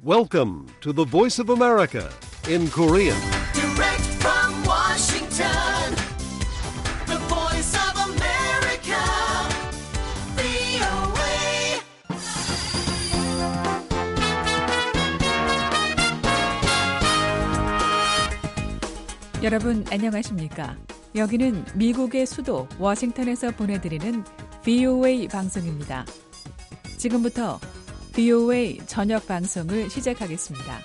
Welcome to the Voice of America in Korean. Direct from Washington, the Voice of America, VOA. 여러분 안녕하십니까? 여기는 미국의 수도 워싱턴에서 보내드리는 VOA 방송입니다. 지금부터 VOA 저녁 방송을 시작하겠습니다.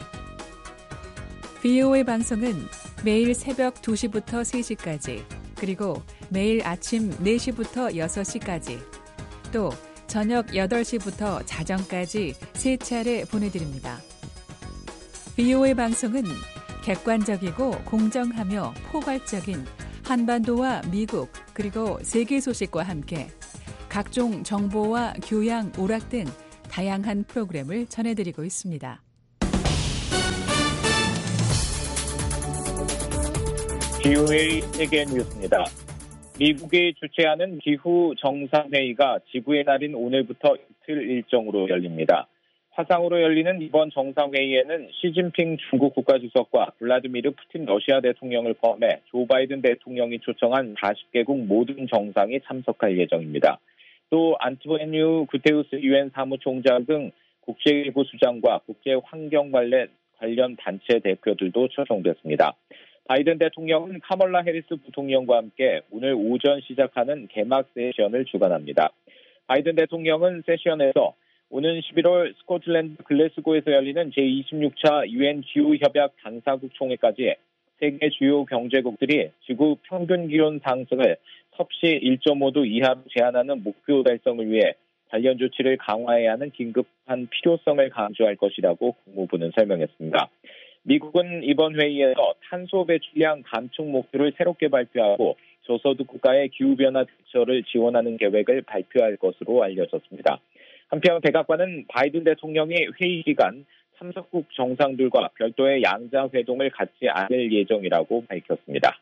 VOA 방송은 매일 새벽 2시부터 3시까지, 그리고 매일 아침 4시부터 6시까지, 또 저녁 8시부터 자정까지 3차례 보내드립니다. VOA 방송은 객관적이고 공정하며 포괄적인 한반도와 미국 그리고 세계 소식과 함께 각종 정보와 교양, 오락 등 다양한 프로그램을 전해드리고 있습니다. VOA 세계 뉴스입니다. 미국이 주최하는 기후 정상회의가 지구의 날인 오늘부터 이틀 일정으로 열립니다. 화상으로 열리는 이번 정상회의에는 시진핑 중국 국가주석과 블라디미르 푸틴 러시아 대통령을 포함해 조 바이든 대통령이 초청한 40개국 모든 정상이 참석할 예정입니다. 또 안토니우 구테우스 유엔 사무총장 등 국제기구 수장과 국제환경 관련 단체 대표들도 초청됐습니다. 바이든 대통령은 카멀라 해리스 부통령과 함께 오늘 오전 시작하는 개막 세션을 주관합니다. 바이든 대통령은 세션에서 오는 11월 스코틀랜드 글래스고에서 열리는 제26차 유엔 기후협약 당사국 총회까지 세계 주요 경제국들이 지구 평균 기온 상승을 섭씨 1.5도 이하로 제한하는 목표 달성을 위해 관련 조치를 강화해야 하는 긴급한 필요성을 강조할 것이라고 국무부는 설명했습니다. 미국은 이번 회의에서 탄소 배출량 감축 목표를 새롭게 발표하고 저소득 국가의 기후변화 대처를 지원하는 계획을 발표할 것으로 알려졌습니다. 한편 백악관은 바이든 대통령이 회의 기간 참석국 정상들과 별도의 양자회동을 갖지 않을 예정이라고 밝혔습니다.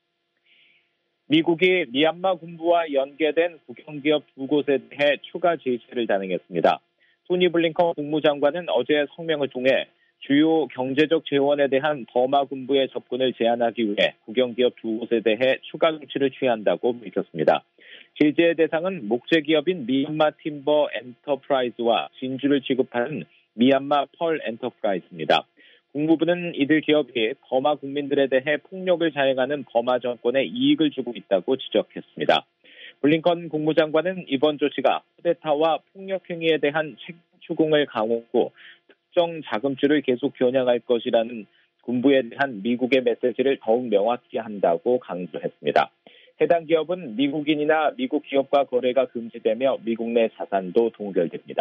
미국이 미얀마 군부와 연계된 국영기업 두 곳에 대해 추가 제재를 단행했습니다. 토니 블링컨 국무장관은 어제 성명을 통해 주요 경제적 재원에 대한 버마 군부의 접근을 제한하기 위해 국영기업 두 곳에 대해 추가 조치를 취한다고 밝혔습니다. 제재의 대상은 목재기업인 미얀마 팀버 엔터프라이즈와 진주를 취급하는 미얀마 펄 엔터프라이즈입니다. 국무부는 이들 기업이 버마 국민들에 대해 폭력을 자행하는 버마 정권에 이익을 주고 있다고 지적했습니다. 블링컨 국무장관은 이번 조치가 쿠데타와 폭력 행위에 대한 책임 추궁을 강화하고 특정 자금줄을 계속 겨냥할 것이라는 군부에 대한 미국의 메시지를 더욱 명확히 한다고 강조했습니다. 해당 기업은 미국인이나 미국 기업과 거래가 금지되며 미국 내 자산도 동결됩니다.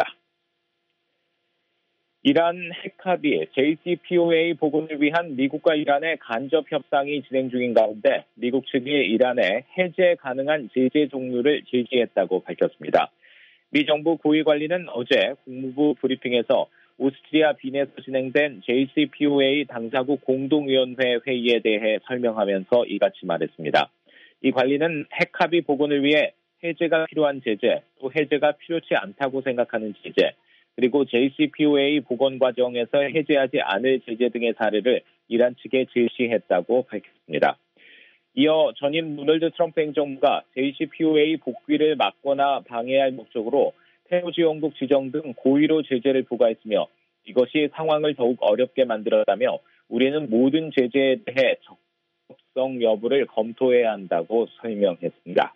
이란 핵합의 JCPOA 복원을 위한 미국과 이란의 간접 협상이 진행 중인 가운데 미국 측이 이란에 해제 가능한 제재 종류를 제시했다고 밝혔습니다. 미 정부 고위 관리는 어제 국무부 브리핑에서 오스트리아 빈에서 진행된 JCPOA 당사국 공동위원회 회의에 대해 설명하면서 이같이 말했습니다. 이 관리는 핵합의 복원을 위해 해제가 필요한 제재, 또 해제가 필요치 않다고 생각하는 제재, 그리고 JCPOA 복원 과정에서 해제하지 않을 제재 등의 사례를 이란 측에 제시했다고 밝혔습니다. 이어 전임 도널드 트럼프 행정부가 JCPOA 복귀를 막거나 방해할 목적으로 테러지원국 지정 등 고의로 제재를 부과했으며 이것이 상황을 더욱 어렵게 만들었다며 우리는 모든 제재에 대해 적법성 여부를 검토해야 한다고 설명했습니다.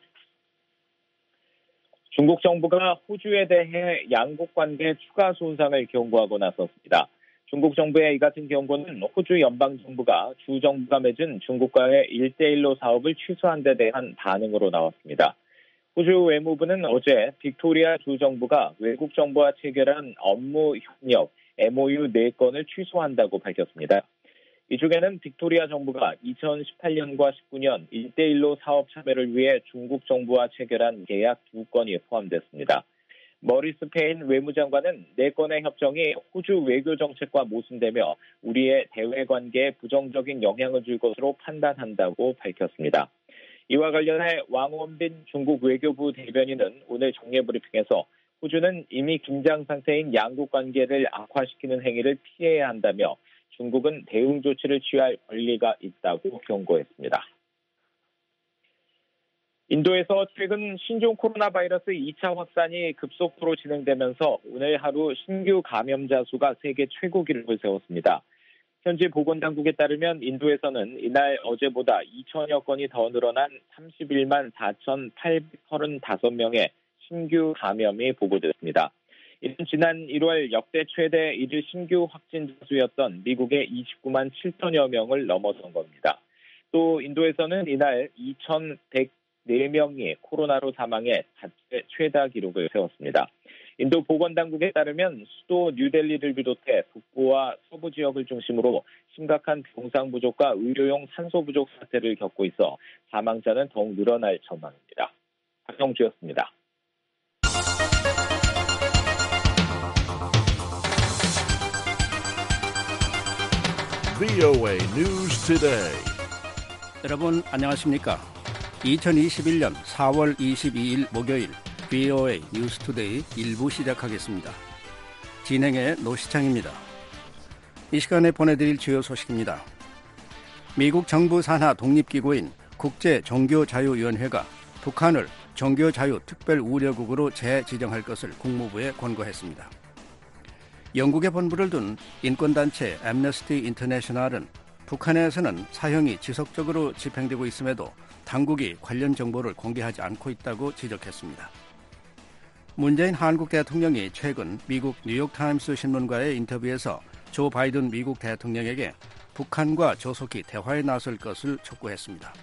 중국 정부가 호주에 대해 양국 관계 추가 손상을 경고하고 나섰습니다. 중국 정부의 이 같은 경고는 호주 연방정부가 주 정부가 맺은 중국과의 1대1로 사업을 취소한 데 대한 반응으로 나왔습니다. 호주 외무부는 어제 빅토리아 주 정부가 외국 정부와 체결한 업무 협력 MOU 4건을 취소한다고 밝혔습니다. 이 중에는 빅토리아 정부가 2018년과 19년 1대1로 사업 참여를 위해 중국 정부와 체결한 계약 2건이 포함됐습니다. 머리스 페인 외무장관은 4건의 협정이 호주 외교 정책과 모순되며 우리의 대외 관계에 부정적인 영향을 줄 것으로 판단한다고 밝혔습니다. 이와 관련해 왕원빈 중국 외교부 대변인은 오늘 정례 브리핑에서 호주는 이미 긴장 상태인 양국 관계를 악화시키는 행위를 피해야 한다며 중국은 대응 조치를 취할 권리가 있다고 경고했습니다. 인도에서 최근 신종 코로나 바이러스 2차 확산이 급속도로 진행되면서 오늘 하루 신규 감염자 수가 세계 최고 기록을 세웠습니다. 현지 보건당국에 따르면 인도에서는 이날 어제보다 2천여 건이 더 늘어난 31만 4,835명의 신규 감염이 보고됐습니다. 이는 지난 1월 역대 최대 일일 신규 확진자 수였던 미국의 29만 7천여 명을 넘어선 겁니다. 또 인도에서는 이날 2,104명이 코로나로 사망해 자체 최다 기록을 세웠습니다. 인도 보건당국에 따르면 수도 뉴델리를 비롯해 북부와 서부 지역을 중심으로 심각한 병상 부족과 의료용 산소 부족 사태를 겪고 있어 사망자는 더욱 늘어날 전망입니다. 박영주였습니다. VOA News Today. 여러분 안녕하십니까? 2021년 4월 22일 목요일 VOA 뉴스 투데이 1부 시작하겠습니다. 진행의 노시창입니다. 이 시간에 보내드릴 주요 소식입니다. 미국 정부 산하 독립기구인 국제종교자유위원회가 북한을 종교자유특별우려국으로 재지정할 것을 국무부에 권고했습니다. 영국에 본부를 둔 인권단체 애므네스티 인터내셔널은 북한에서는 사형이 지속적으로 집행되고 있음에도 당국이 관련 정보를 공개하지 않고 있다고 지적했습니다. 문재인 한국 대통령이 최근 미국 뉴욕타임스 신문과의 인터뷰에서 조 바이든 미국 대통령에게 북한과 조속히 대화에 나설 것을 촉구했습니다.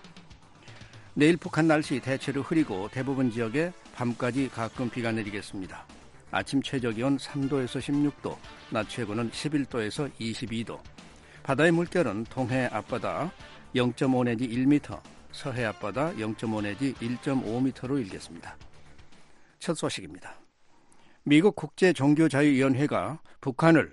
내일 북한 날씨 대체로 흐리고 대부분 지역에 밤까지 가끔 비가 내리겠습니다. 아침 최저기온 3도에서 16도, 낮 최고는 11도에서 22도. 바다의 물결은 동해 앞바다 0.5 내지 1m, 서해 앞바다 0.5 내지 1.5m로 일겠습니다. 첫 소식입니다. 미국 국제종교자유위원회가 북한을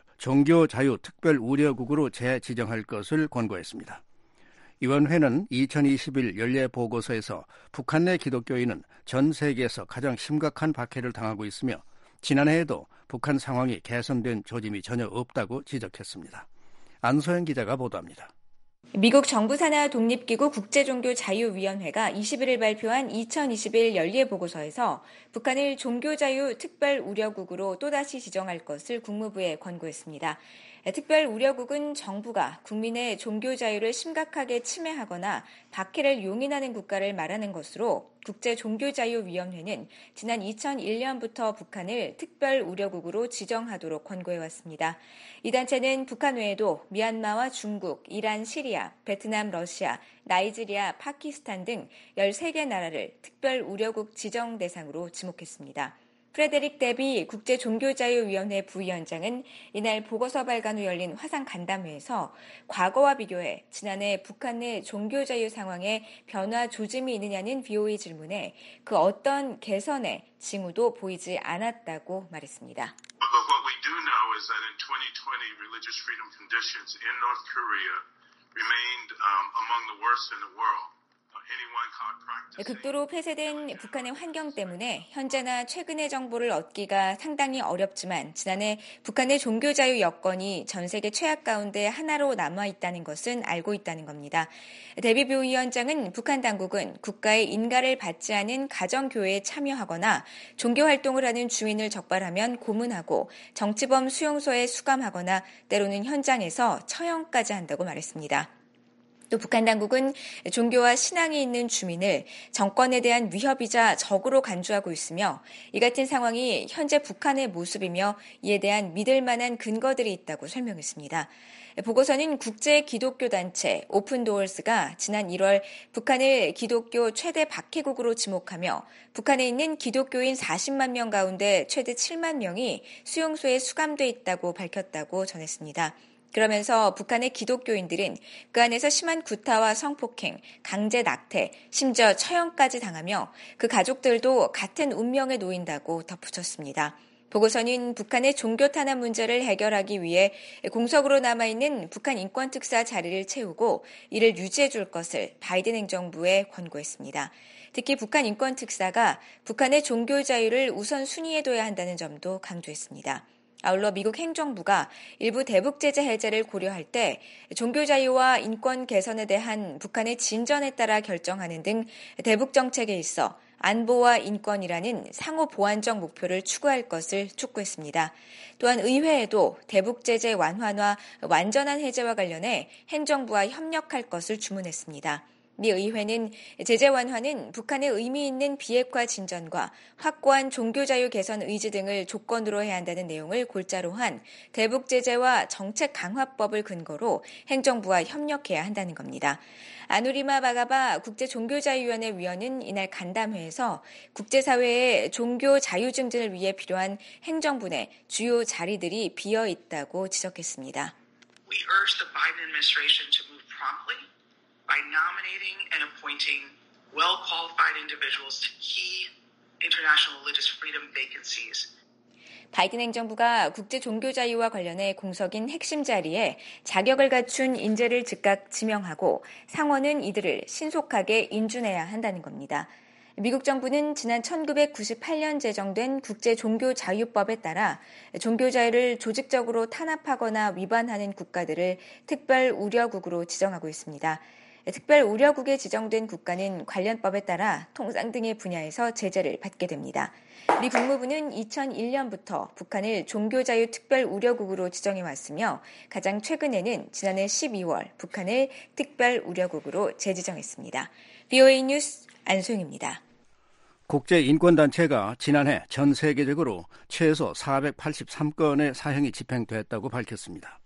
종교자유특별우려국으로 재지정할 것을 권고했습니다. 위원회는 2021 연례보고서에서 북한 내 기독교인은 전 세계에서 가장 심각한 박해를 당하고 있으며 지난해에도 북한 상황이 개선된 조짐이 전혀 없다고 지적했습니다. 안소영 기자가 보도합니다. 미국 정부 산하 독립기구 국제종교자유위원회가 21일 발표한 2021 연례보고서에서 북한을 종교자유 특별우려국으로 또다시 지정할 것을 국무부에 권고했습니다. 특별우려국은 정부가 국민의 종교자유를 심각하게 침해하거나 박해를 용인하는 국가를 말하는 것으로 국제종교자유위원회는 지난 2001년부터 북한을 특별우려국으로 지정하도록 권고해왔습니다. 이 단체는 북한 외에도 미얀마와 중국, 이란, 시리아, 베트남, 러시아, 나이지리아, 파키스탄 등 13개 나라를 특별우려국 지정 대상으로 지목했습니다. 프레데릭 데비 국제종교자유위원회 부위원장은 이날 보고서 발간 후 열린 화상 간담회에서 과거와 비교해 지난해 북한 내 종교자유 상황에 변화 조짐이 있느냐는 VOA 질문에 그 어떤 개선의 징후도 보이지 않았다고 말했습니다. But what we do know is that in 2020, religious freedom conditions in North Korea remained among the worst in the world. 극도로 폐쇄된 북한의 환경 때문에 현재나 최근의 정보를 얻기가 상당히 어렵지만 지난해 북한의 종교자유 여건이 전 세계 최악 가운데 하나로 남아있다는 것은 알고 있다는 겁니다. 데비 부위원장은 북한 당국은 국가의 인가를 받지 않은 가정교회에 참여하거나 종교활동을 하는 주민을 적발하면 고문하고 정치범 수용소에 수감하거나 때로는 현장에서 처형까지 한다고 말했습니다. 또 북한 당국은 종교와 신앙이 있는 주민을 정권에 대한 위협이자 적으로 간주하고 있으며 이 같은 상황이 현재 북한의 모습이며 이에 대한 믿을 만한 근거들이 있다고 설명했습니다. 보고서는 국제 기독교 단체 오픈도어스가 지난 1월 북한을 기독교 최대 박해국으로 지목하며 북한에 있는 기독교인 40만 명 가운데 최대 7만 명이 수용소에 수감돼 있다고 밝혔다고 전했습니다. 그러면서 북한의 기독교인들은 그 안에서 심한 구타와 성폭행, 강제 낙태, 심지어 처형까지 당하며 그 가족들도 같은 운명에 놓인다고 덧붙였습니다. 보고서는 북한의 종교 탄압 문제를 해결하기 위해 공석으로 남아있는 북한 인권특사 자리를 채우고 이를 유지해 줄 것을 바이든 행정부에 권고했습니다. 특히 북한 인권특사가 북한의 종교 자유를 우선 순위에 둬야 한다는 점도 강조했습니다. 아울러 미국 행정부가 일부 대북 제재 해제를 고려할 때 종교 자유와 인권 개선에 대한 북한의 진전에 따라 결정하는 등 대북 정책에 있어 안보와 인권이라는 상호 보완적 목표를 추구할 것을 촉구했습니다. 또한 의회에도 대북 제재 완화와 완전한 해제와 관련해 행정부와 협력할 것을 주문했습니다. 미 의회는 제재 완화는 북한의 의미 있는 비핵화 진전과 확고한 종교자유 개선 의지 등을 조건으로 해야 한다는 내용을 골자로 한 대북 제재와 정책 강화법을 근거로 행정부와 협력해야 한다는 겁니다. 아누리마 바가바 국제종교자유위원회 위원은 이날 간담회에서 국제사회의 종교 자유 증진을 위해 필요한 행정부 내 주요 자리들이 비어 있다고 지적했습니다. We urge the Biden administration to move promptly by nominating and appointing well-qualified individuals to key international religious freedom vacancies. 바이든 행정부가 국제 종교 자유와 관련해 공석인 핵심 자리에 자격을 갖춘 인재를 즉각 지명하고 상원은 이들을 신속하게 인준해야 한다는 겁니다. 미국 정부는 지난 1998년 제정된 국제종교자유법에 따라 종교자유를 조직적으로 탄압하거나 위반하는 국가들을 특별 우려국으로 지정하고 있습니다. 특별 우려국에 지정된 국가는 관련 법에 따라 통상 등의 분야에서 제재를 받게 됩니다. 미 국무부는 2001년부터 북한을 종교자유 특별 우려국으로 지정해왔으며 가장 최근에는 지난해 12월 북한을 특별 우려국으로 재지정했습니다. VOA 뉴스 안소영입니다. 국제인권단체가 지난해 전 세계적으로 최소 483건의 사형이 집행됐다고 밝혔습니다.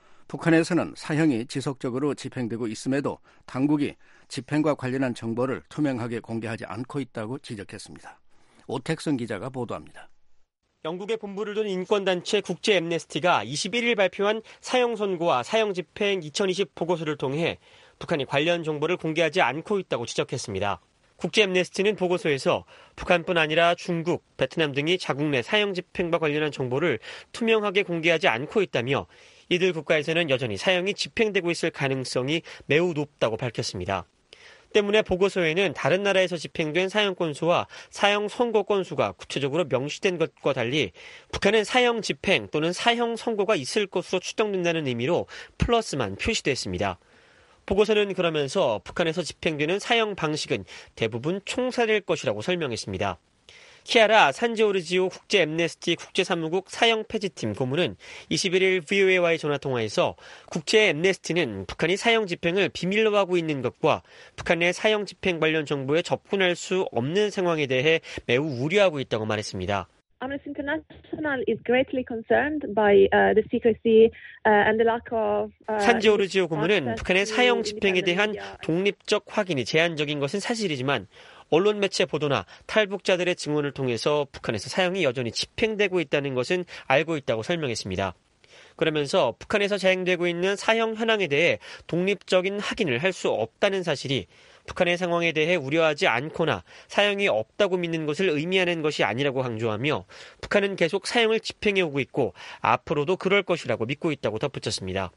북한에서는 사형이 지속적으로 집행되고 있음에도 당국이 집행과 관련한 정보를 투명하게 공개하지 않고 있다고 지적했습니다. 오택선 기자가 보도합니다. 영국의 본부를 둔 인권단체 국제 앰네스티가 21일 발표한 사형 선고와 사형 집행 2020 보고서를 통해 북한이 관련 정보를 공개하지 않고 있다고 지적했습니다. 국제 앰네스티는 보고서에서 북한뿐 아니라 중국, 베트남 등이 자국 내 사형 집행과 관련한 정보를 투명하게 공개하지 않고 있다며 이들 국가에서는 여전히 사형이 집행되고 있을 가능성이 매우 높다고 밝혔습니다. 때문에 보고서에는 다른 나라에서 집행된 사형 건수와 사형 선고 건수가 구체적으로 명시된 것과 달리 북한은 사형 집행 또는 사형 선고가 있을 것으로 추정된다는 의미로 플러스만 표시됐습니다. 보고서는 그러면서 북한에서 집행되는 사형 방식은 대부분 총살일 것이라고 설명했습니다. 키아라 산지오르지오 국제 앰네스티 국제사무국 사형 폐지팀 고문은 21일 VOA와의 전화통화에서 국제 앰네스티는 북한이 사형 집행을 비밀로 하고 있는 것과 북한 내 사형 집행 관련 정보에 접근할 수 없는 상황에 대해 매우 우려하고 있다고 말했습니다. Amnesty International is greatly concerned by the secrecy and the lack of 산지오르지오 고문은 북한의 사형 집행에 대한 독립적 확인이 제한적인 것은 사실이지만 언론 매체 보도나 탈북자들의 증언을 통해서 북한에서 사형이 여전히 집행되고 있다는 것은 알고 있다고 설명했습니다. 그러면서 북한에서 자행되고 있는 사형 현황에 대해 독립적인 확인을 할 수 없다는 사실이 북한의 상황에 대해 우려하지 않거나 사형이 없다고 믿는 것을 의미하는 것이 아니라고 강조하며 북한은 계속 사형을 집행해오고 있고 앞으로도 그럴 것이라고 믿고 있다고 덧붙였습니다.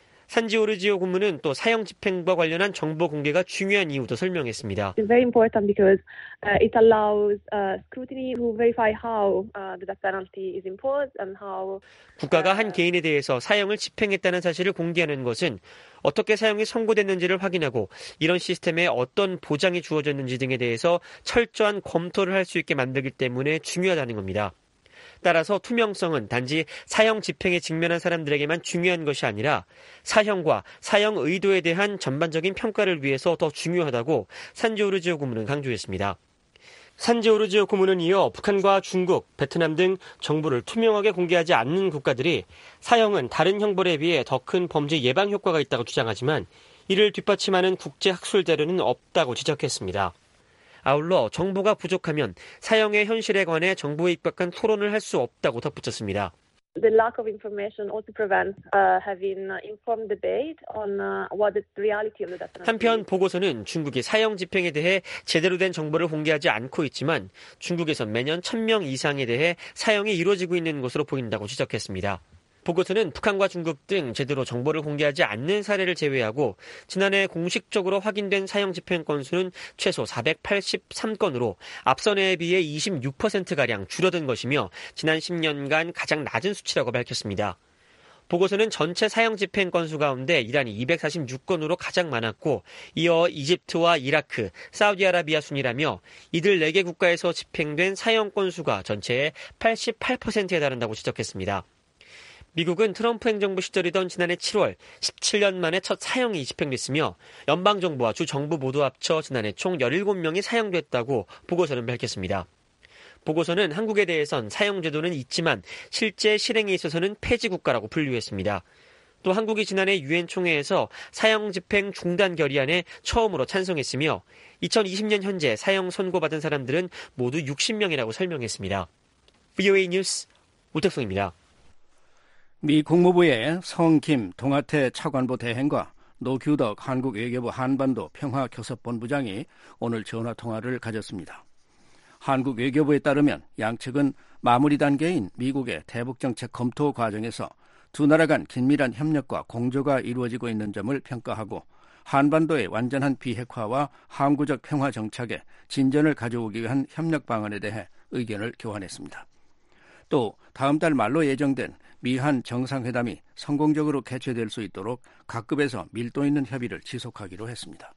산지오르지오 고문은 또 사형 집행과 관련한 정보 공개가 중요한 이유도 설명했습니다. It's very important because it allows scrutiny to verify how the death penalty is imposed and how 국가가 한 개인에 대해서 사형을 집행했다는 사실을 공개하는 것은 어떻게 사형이 선고됐는지를 확인하고 이런 시스템에 어떤 보장이 주어졌는지 등에 대해서 철저한 검토를 할 수 있게 만들기 때문에 중요하다는 겁니다. 따라서 투명성은 단지 사형 집행에 직면한 사람들에게만 중요한 것이 아니라 사형과 사형 의도에 대한 전반적인 평가를 위해서 더 중요하다고 산지오르지오 고문은 강조했습니다. 산지오르지오 고문은 이어 북한과 중국, 베트남 등 정보를 투명하게 공개하지 않는 국가들이 사형은 다른 형벌에 비해 더 큰 범죄 예방 효과가 있다고 주장하지만 이를 뒷받침하는 국제 학술 자료는 없다고 지적했습니다. 아울러 정보가 부족하면 사형의 현실에 관해 정보에 입각한 토론을 할 수 없다고 덧붙였습니다. The lack of information also prevents having informed debate on what the reality of the death penalty. 한편 보고서는 중국이 사형 집행에 대해 제대로 된 정보를 공개하지 않고 있지만 중국에선 매년 1,000명 이상에 대해 사형이 이루어지고 있는 것으로 보인다고 지적했습니다. 보고서는 북한과 중국 등 제대로 정보를 공개하지 않는 사례를 제외하고 지난해 공식적으로 확인된 사형 집행 건수는 최소 483건으로 앞선 해에 비해 26%가량 줄어든 것이며 지난 10년간 가장 낮은 수치라고 밝혔습니다. 보고서는 전체 사형 집행 건수 가운데 이란이 246건으로 가장 많았고 이어 이집트와 이라크, 사우디아라비아 순이라며 이들 4개 국가에서 집행된 사형 건수가 전체의 88%에 달한다고 지적했습니다. 미국은 트럼프 행정부 시절이던 지난해 7월 17년 만에 첫 사형이 집행됐으며 연방정부와 주정부 모두 합쳐 지난해 총 17명이 사형됐다고 보고서는 밝혔습니다. 보고서는 한국에 대해선 사형 제도는 있지만 실제 실행에 있어서는 폐지 국가라고 분류했습니다. 또 한국이 지난해 유엔 총회에서 사형 집행 중단 결의안에 처음으로 찬성했으며 2020년 현재 사형 선고받은 사람들은 모두 60명이라고 설명했습니다. VOA 뉴스 우택성입니다. 미 국무부의 성김 동아태 차관보 대행과 노규덕 한국 외교부 한반도 평화교섭본부장이 오늘 전화통화를 가졌습니다. 한국 외교부에 따르면 양측은 마무리 단계인 미국의 대북정책 검토 과정에서 두 나라 간 긴밀한 협력과 공조가 이루어지고 있는 점을 평가하고 한반도의 완전한 비핵화와 항구적 평화 정착에 진전을 가져오기 위한 협력 방안에 대해 의견을 교환했습니다. 또 다음 달 말로 예정된 미한 정상회담이 성공적으로 개최될 수 있도록 각급에서 밀도 있는 협의를 지속하기로 했습니다.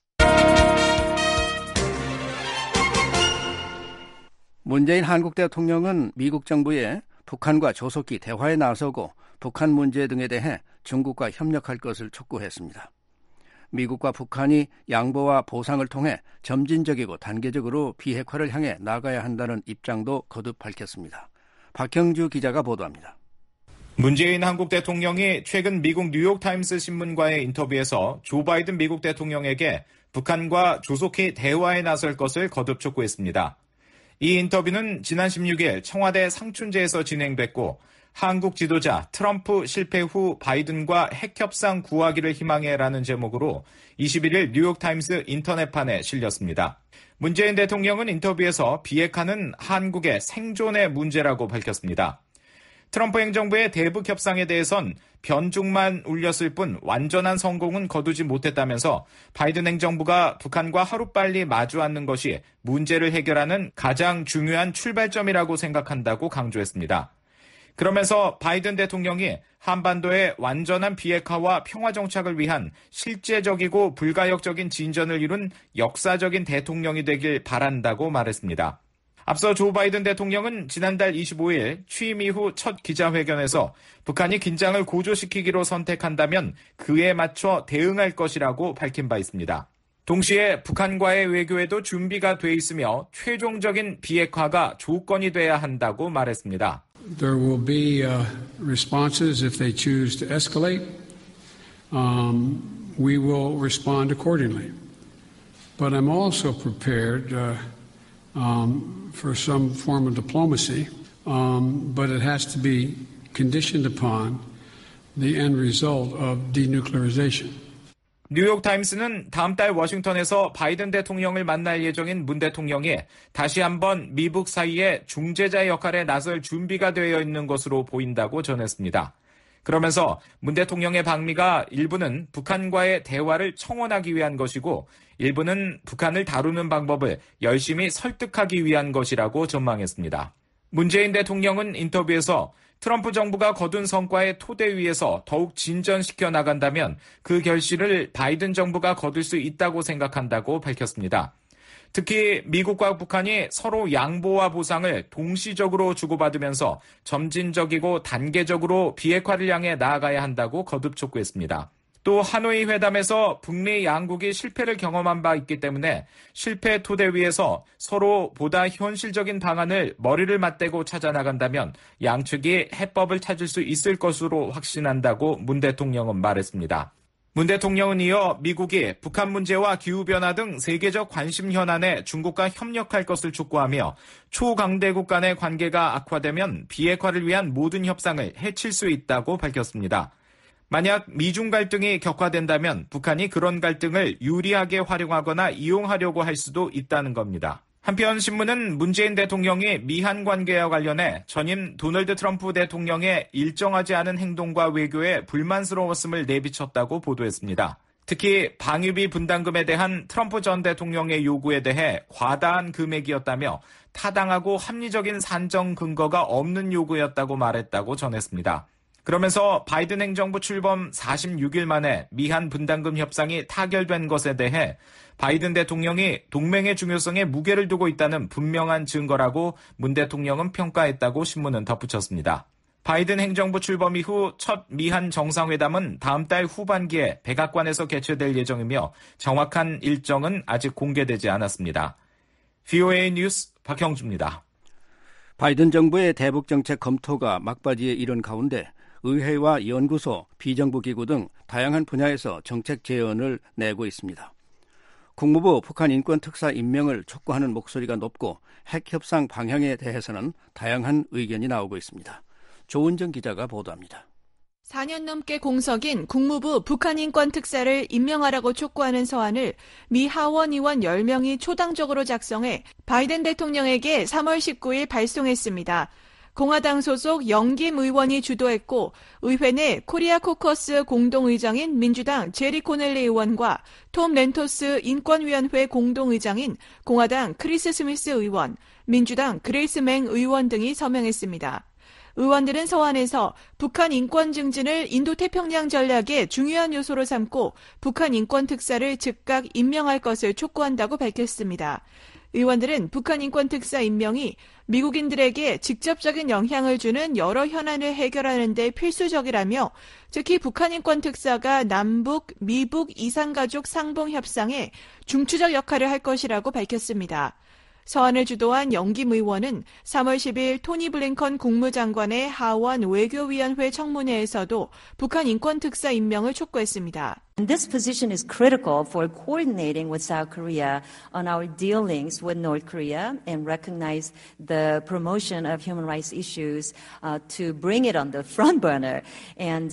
문재인 한국 대통령은 미국 정부에 북한과 조속히 대화에 나서고 북한 문제 등에 대해 중국과 협력할 것을 촉구했습니다. 미국과 북한이 양보와 보상을 통해 점진적이고 단계적으로 비핵화를 향해 나가야 한다는 입장도 거듭 밝혔습니다. 박형주 기자가 보도합니다. 문재인 한국 대통령이 최근 미국 뉴욕타임스 신문과의 인터뷰에서 조 바이든 미국 대통령에게 북한과 조속히 대화에 나설 것을 거듭 촉구했습니다. 이 인터뷰는 지난 16일 청와대 상춘제에서 진행됐고 한국 지도자 트럼프 실패 후 바이든과 핵협상 구하기를 희망해라는 제목으로 21일 뉴욕타임스 인터넷판에 실렸습니다. 문재인 대통령은 인터뷰에서 비핵화는 한국의 생존의 문제라고 밝혔습니다. 트럼프 행정부의 대북 협상에 대해선 변죽만 울렸을 뿐 완전한 성공은 거두지 못했다면서 바이든 행정부가 북한과 하루빨리 마주 앉는 것이 문제를 해결하는 가장 중요한 출발점이라고 생각한다고 강조했습니다. 그러면서 바이든 대통령이 한반도의 완전한 비핵화와 평화 정착을 위한 실제적이고 불가역적인 진전을 이룬 역사적인 대통령이 되길 바란다고 말했습니다. 앞서 조 바이든 대통령은 지난달 25일 취임 이후 첫 기자회견에서 북한이 긴장을 고조시키기로 선택한다면 그에 맞춰 대응할 것이라고 밝힌 바 있습니다. 동시에 북한과의 외교에도 준비가 돼 있으며 최종적인 비핵화가 조건이 돼야 한다고 말했습니다. There will be responses if they choose to escalate. We will respond accordingly. But I'm also prepared for some form of diplomacy, but it has to be conditioned upon the end result of denuclearization. 뉴욕타임스는 다음 달 워싱턴에서 바이든 대통령을 만날 예정인 문 대통령이 다시 한번 미북 사이에 중재자 역할에 나설 준비가 되어 있는 것으로 보인다고 전했습니다. 그러면서 문 대통령의 방미가 일부는 북한과의 대화를 청원하기 위한 것이고 일부는 북한을 다루는 방법을 열심히 설득하기 위한 것이라고 전망했습니다. 문재인 대통령은 인터뷰에서 트럼프 정부가 거둔 성과의 토대 위에서 더욱 진전시켜 나간다면 그 결실을 바이든 정부가 거둘 수 있다고 생각한다고 밝혔습니다. 특히 미국과 북한이 서로 양보와 보상을 동시적으로 주고받으면서 점진적이고 단계적으로 비핵화를 향해 나아가야 한다고 거듭 촉구했습니다. 또 하노이 회담에서 북미 양국이 실패를 경험한 바 있기 때문에 실패 토대 위에서 서로 보다 현실적인 방안을 머리를 맞대고 찾아나간다면 양측이 해법을 찾을 수 있을 것으로 확신한다고 문 대통령은 말했습니다. 문 대통령은 이어 미국이 북한 문제와 기후변화 등 세계적 관심 현안에 중국과 협력할 것을 촉구하며 초강대국 간의 관계가 악화되면 비핵화를 위한 모든 협상을 해칠 수 있다고 밝혔습니다. 만약 미중 갈등이 격화된다면 북한이 그런 갈등을 유리하게 활용하거나 이용하려고 할 수도 있다는 겁니다. 한편 신문은 문재인 대통령이 미한 관계와 관련해 전임 도널드 트럼프 대통령의 일정하지 않은 행동과 외교에 불만스러웠음을 내비쳤다고 보도했습니다. 특히 방위비 분담금에 대한 트럼프 전 대통령의 요구에 대해 과다한 금액이었다며 타당하고 합리적인 산정 근거가 없는 요구였다고 말했다고 전했습니다. 그러면서 바이든 행정부 출범 46일 만에 미한 분담금 협상이 타결된 것에 대해 바이든 대통령이 동맹의 중요성에 무게를 두고 있다는 분명한 증거라고 문 대통령은 평가했다고 신문은 덧붙였습니다. 바이든 행정부 출범 이후 첫 미한 정상회담은 다음 달 후반기에 백악관에서 개최될 예정이며 정확한 일정은 아직 공개되지 않았습니다. VOA 뉴스 박형주입니다. 바이든 정부의 대북 정책 검토가 막바지에 이른 가운데 의회와 연구소, 비정부 기구 등 다양한 분야에서 정책 제언을 내고 있습니다. 국무부 북한 인권 특사 임명을 촉구하는 목소리가 높고 핵 협상 방향에 대해서는 다양한 의견이 나오고 있습니다. 조은정 기자가 보도합니다. 4년 넘게 공석인 국무부 북한 인권 특사를 임명하라고 촉구하는 서한을 미 하원 의원 10명이 초당적으로 작성해 바이든 대통령에게 3월 19일 발송했습니다. 공화당 소속 영김 의원이 주도했고 의회 내 코리아 코커스 공동의장인 민주당 제리 코넬리 의원과 톰 렌토스 인권위원회 공동의장인 공화당 크리스 스미스 의원, 민주당 그레이스 맹 의원 등이 서명했습니다. 의원들은 서한에서 북한 인권 증진을 인도태평양 전략의 중요한 요소로 삼고 북한 인권 특사를 즉각 임명할 것을 촉구한다고 밝혔습니다. 의원들은 북한 인권 특사 임명이 미국인들에게 직접적인 영향을 주는 여러 현안을 해결하는 데 필수적이라며 특히 북한 인권 특사가 남북, 미북 이산가족 상봉 협상에 중추적 역할을 할 것이라고 밝혔습니다. 서한을 주도한 영김 의원은 3월 10일 토니 블링컨 국무장관의 하원 외교위원회 청문회에서도 북한 인권 특사 임명을 촉구했습니다. This position is critical for coordinating with South Korea on our dealings with North Korea and recognize the promotion of human rights issues to bring it on the front burner. And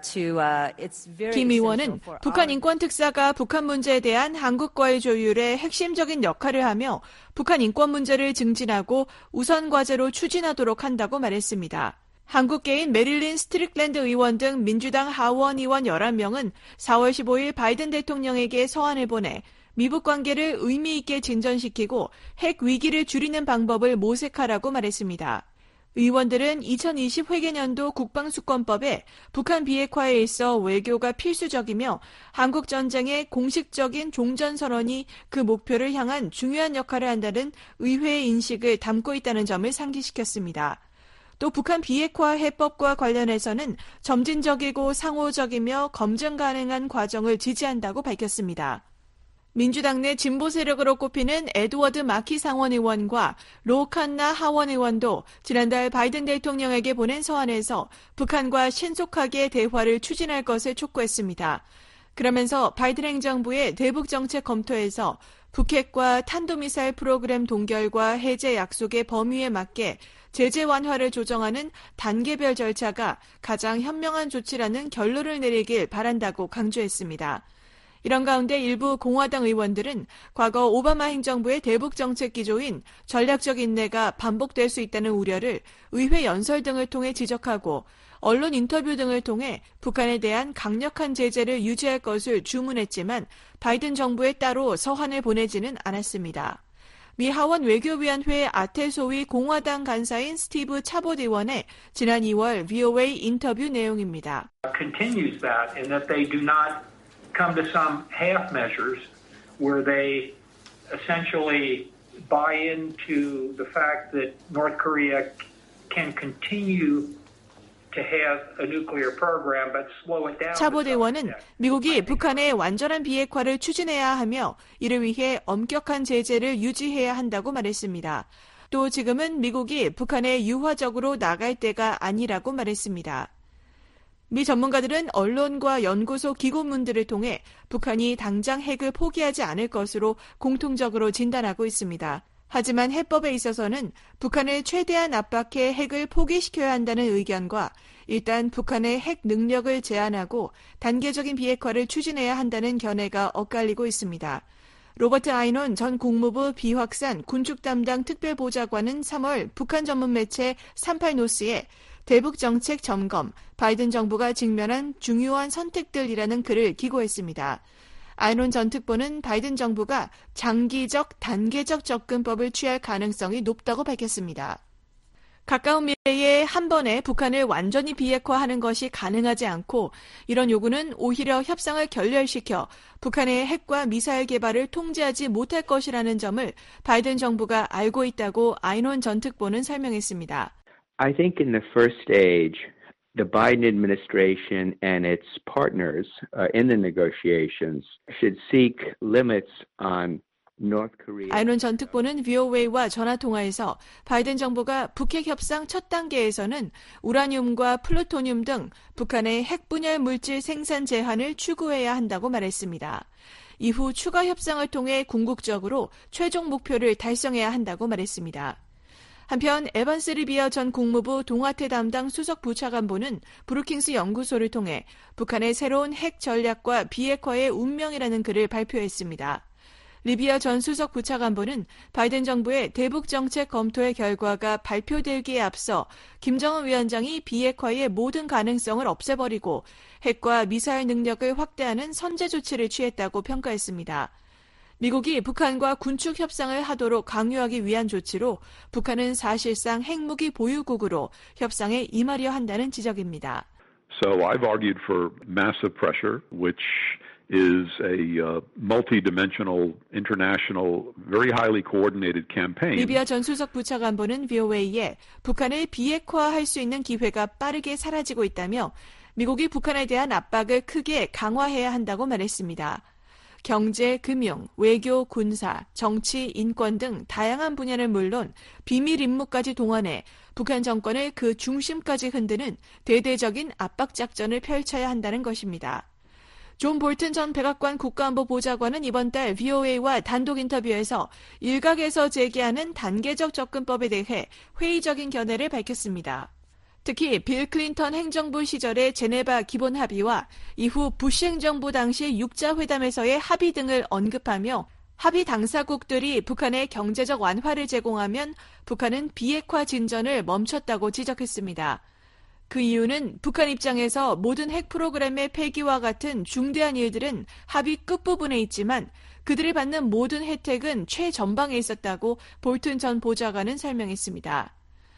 it's very 김 의원은 북한 인권 특사가 북한 문제에 대한 한국과의 조율에 핵심적인 역할을 하며 북한 인권 문제를 증진하고 우선 과제로 추진하도록 한다고 말했습니다. 한국계인 메릴린 스트릭랜드 의원 등 민주당 하원 의원 11명은 4월 15일 바이든 대통령에게 서한을 보내 미북 관계를 의미 있게 진전시키고 핵 위기를 줄이는 방법을 모색하라고 말했습니다. 의원들은 2020 회계년도 국방수권법에 북한 비핵화에 있어 외교가 필수적이며 한국 전쟁의 공식적인 종전선언이 그 목표를 향한 중요한 역할을 한다는 의회의 인식을 담고 있다는 점을 상기시켰습니다. 또 북한 비핵화 해법과 관련해서는 점진적이고 상호적이며 검증 가능한 과정을 지지한다고 밝혔습니다. 민주당 내 진보 세력으로 꼽히는 에드워드 마키 상원 의원과 로 칸나 하원 의원도 지난달 바이든 대통령에게 보낸 서한에서 북한과 신속하게 대화를 추진할 것을 촉구했습니다. 그러면서 바이든 행정부의 대북 정책 검토에서 북핵과 탄도미사일 프로그램 동결과 해제 약속의 범위에 맞게 제재 완화를 조정하는 단계별 절차가 가장 현명한 조치라는 결론을 내리길 바란다고 강조했습니다. 이런 가운데 일부 공화당 의원들은 과거 오바마 행정부의 대북 정책 기조인 전략적 인내가 반복될 수 있다는 우려를 의회 연설 등을 통해 지적하고 언론 인터뷰 등을 통해 북한에 대한 강력한 제재를 유지할 것을 주문했지만 바이든 정부에 따로 서한을 보내지는 않았습니다. 미 하원 외교위원회 아테소위 공화당 간사인 스티브 차봇 의원의 지난 2월 VOA 인터뷰 내용입니다. Continues that in that they do not come to some half measures where they essentially buy into the fact that North Korea can continue 차봇 의원은 미국이 북한의 완전한 비핵화를 추진해야 하며 이를 위해 엄격한 제재를 유지해야 한다고 말했습니다. 또 지금은 미국이 북한에 유화적으로 나갈 때가 아니라고 말했습니다. 미 전문가들은 언론과 연구소 기고문들을 통해 북한이 당장 핵을 포기하지 않을 것으로 공통적으로 진단하고 있습니다. 하지만 해법에 있어서는 북한을 최대한 압박해 핵을 포기시켜야 한다는 의견과 일단 북한의 핵 능력을 제한하고 단계적인 비핵화를 추진해야 한다는 견해가 엇갈리고 있습니다. 로버트 아이논 전 국무부 비확산 군축 담당 특별보좌관은 3월 북한 전문 매체 38노스에 대북 정책 점검, 바이든 정부가 직면한 중요한 선택들이라는 글을 기고했습니다. 아이논 전 특보는 바이든 정부가 장기적, 단계적 접근법을 취할 가능성이 높다고 밝혔습니다. 가까운 미래에 한 번에 북한을 완전히 비핵화하는 것이 가능하지 않고 이런 요구는 오히려 협상을 결렬시켜 북한의 핵과 미사일 개발을 통제하지 못할 것이라는 점을 바이든 정부가 알고 있다고 아이논 전 특보는 설명했습니다. I think in the first stage, the Biden administration and its partners in the negotiations should seek limits on North Korea. 아이논 전 특보는 VOA와 전화통화에서 바이든 정부가 북핵 협상 첫 단계에서는 우라늄과 플루토늄 등 북한의 핵분열 물질 생산 제한을 추구해야 한다고 말했습니다. 이후 추가 협상을 통해 궁극적으로 최종 목표를 달성해야 한다고 말했습니다. 한편 에반스 리비어 전 국무부 동아태 담당 수석 부차관보는 브루킹스 연구소를 통해 북한의 새로운 핵 전략과 비핵화의 운명이라는 글을 발표했습니다. 리비어 전 수석 부차관보는 바이든 정부의 대북 정책 검토의 결과가 발표되기에 앞서 김정은 위원장이 비핵화의 모든 가능성을 없애버리고 핵과 미사일 능력을 확대하는 선제 조치를 취했다고 평가했습니다. 미국이 북한과 군축 협상을 하도록 강요하기 위한 조치로 북한은 사실상 핵무기 보유국으로 협상에 임하려 한다는 지적입니다. So I've argued for massive pressure, which is a multi-dimensional, international, very highly coordinated campaign. 리비아 전 수석 부차관보는 VOA에 북한을 비핵화할 수 있는 기회가 빠르게 사라지고 있다며 미국이 북한에 대한 압박을 크게 강화해야 한다고 말했습니다. 경제, 금융, 외교, 군사, 정치, 인권 등 다양한 분야는 물론 비밀 임무까지 동원해 북한 정권을 그 중심까지 흔드는 대대적인 압박 작전을 펼쳐야 한다는 것입니다. 존 볼튼 전 백악관 국가안보 보좌관은 이번 달 VOA와 단독 인터뷰에서 일각에서 제기하는 단계적 접근법에 대해 회의적인 견해를 밝혔습니다. 특히 빌 클린턴 행정부 시절의 제네바 기본 합의와 이후 부시 행정부 당시 육자회담에서의 합의 등을 언급하며 합의 당사국들이 북한에 경제적 완화를 제공하면 북한은 비핵화 진전을 멈췄다고 지적했습니다. 그 이유는 북한 입장에서 모든 핵 프로그램의 폐기와 같은 중대한 일들은 합의 끝부분에 있지만 그들이 받는 모든 혜택은 최전방에 있었다고 볼튼 전 보좌관은 설명했습니다.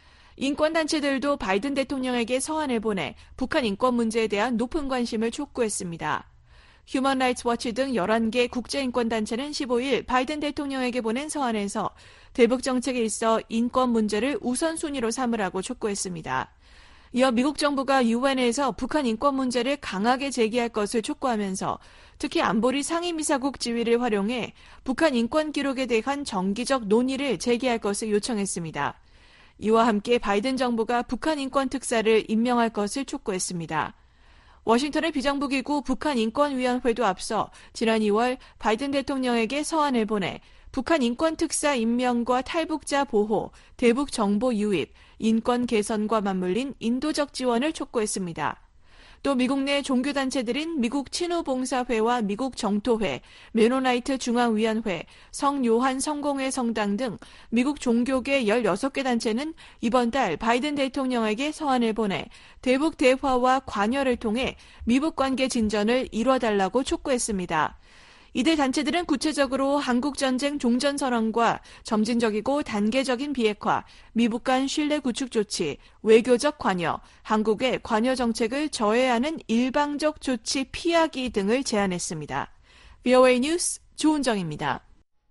인권단체들도 바이든 대통령에게 서한을 보내 북한 인권 문제에 대한 높은 관심을 촉구했습니다. 휴먼 라이츠 워치 등 11개 국제인권단체는 15일 바이든 대통령에게 보낸 서한에서 대북 정책에 있어 인권 문제를 우선순위로 삼으라고 촉구했습니다. 이어 미국 정부가 유엔에서 북한 인권 문제를 강하게 제기할 것을 촉구하면서 특히 안보리 상임이사국 지위를 활용해 북한 인권 기록에 대한 정기적 논의를 제기할 것을 요청했습니다. 이와 함께 바이든 정부가 북한 인권 특사를 임명할 것을 촉구했습니다. 워싱턴의 비정부기구 북한인권위원회도 앞서 지난 2월 바이든 대통령에게 서한을 보내 북한 인권 특사 임명과 탈북자 보호, 대북 정보 유입, 인권 개선과 맞물린 인도적 지원을 촉구했습니다. 또 미국 내 종교단체들인 미국 친후봉사회와 미국 정토회, 메노나이트 중앙위원회, 성요한 성공회 성당 등 미국 종교계 16개 단체는 이번 달 바이든 대통령에게 서한을 보내 대북 대화와 관여를 통해 미북 관계 진전을 이뤄달라고 촉구했습니다. 이들 단체들은 구체적으로 한국전쟁 종전선언과 점진적이고 단계적인 비핵화, 미북 간 신뢰 구축 조치, 외교적 관여, 한국의 관여 정책을 저해하는 일방적 조치 피하기 등을 제안했습니다. VOA 뉴스 조은정입니다.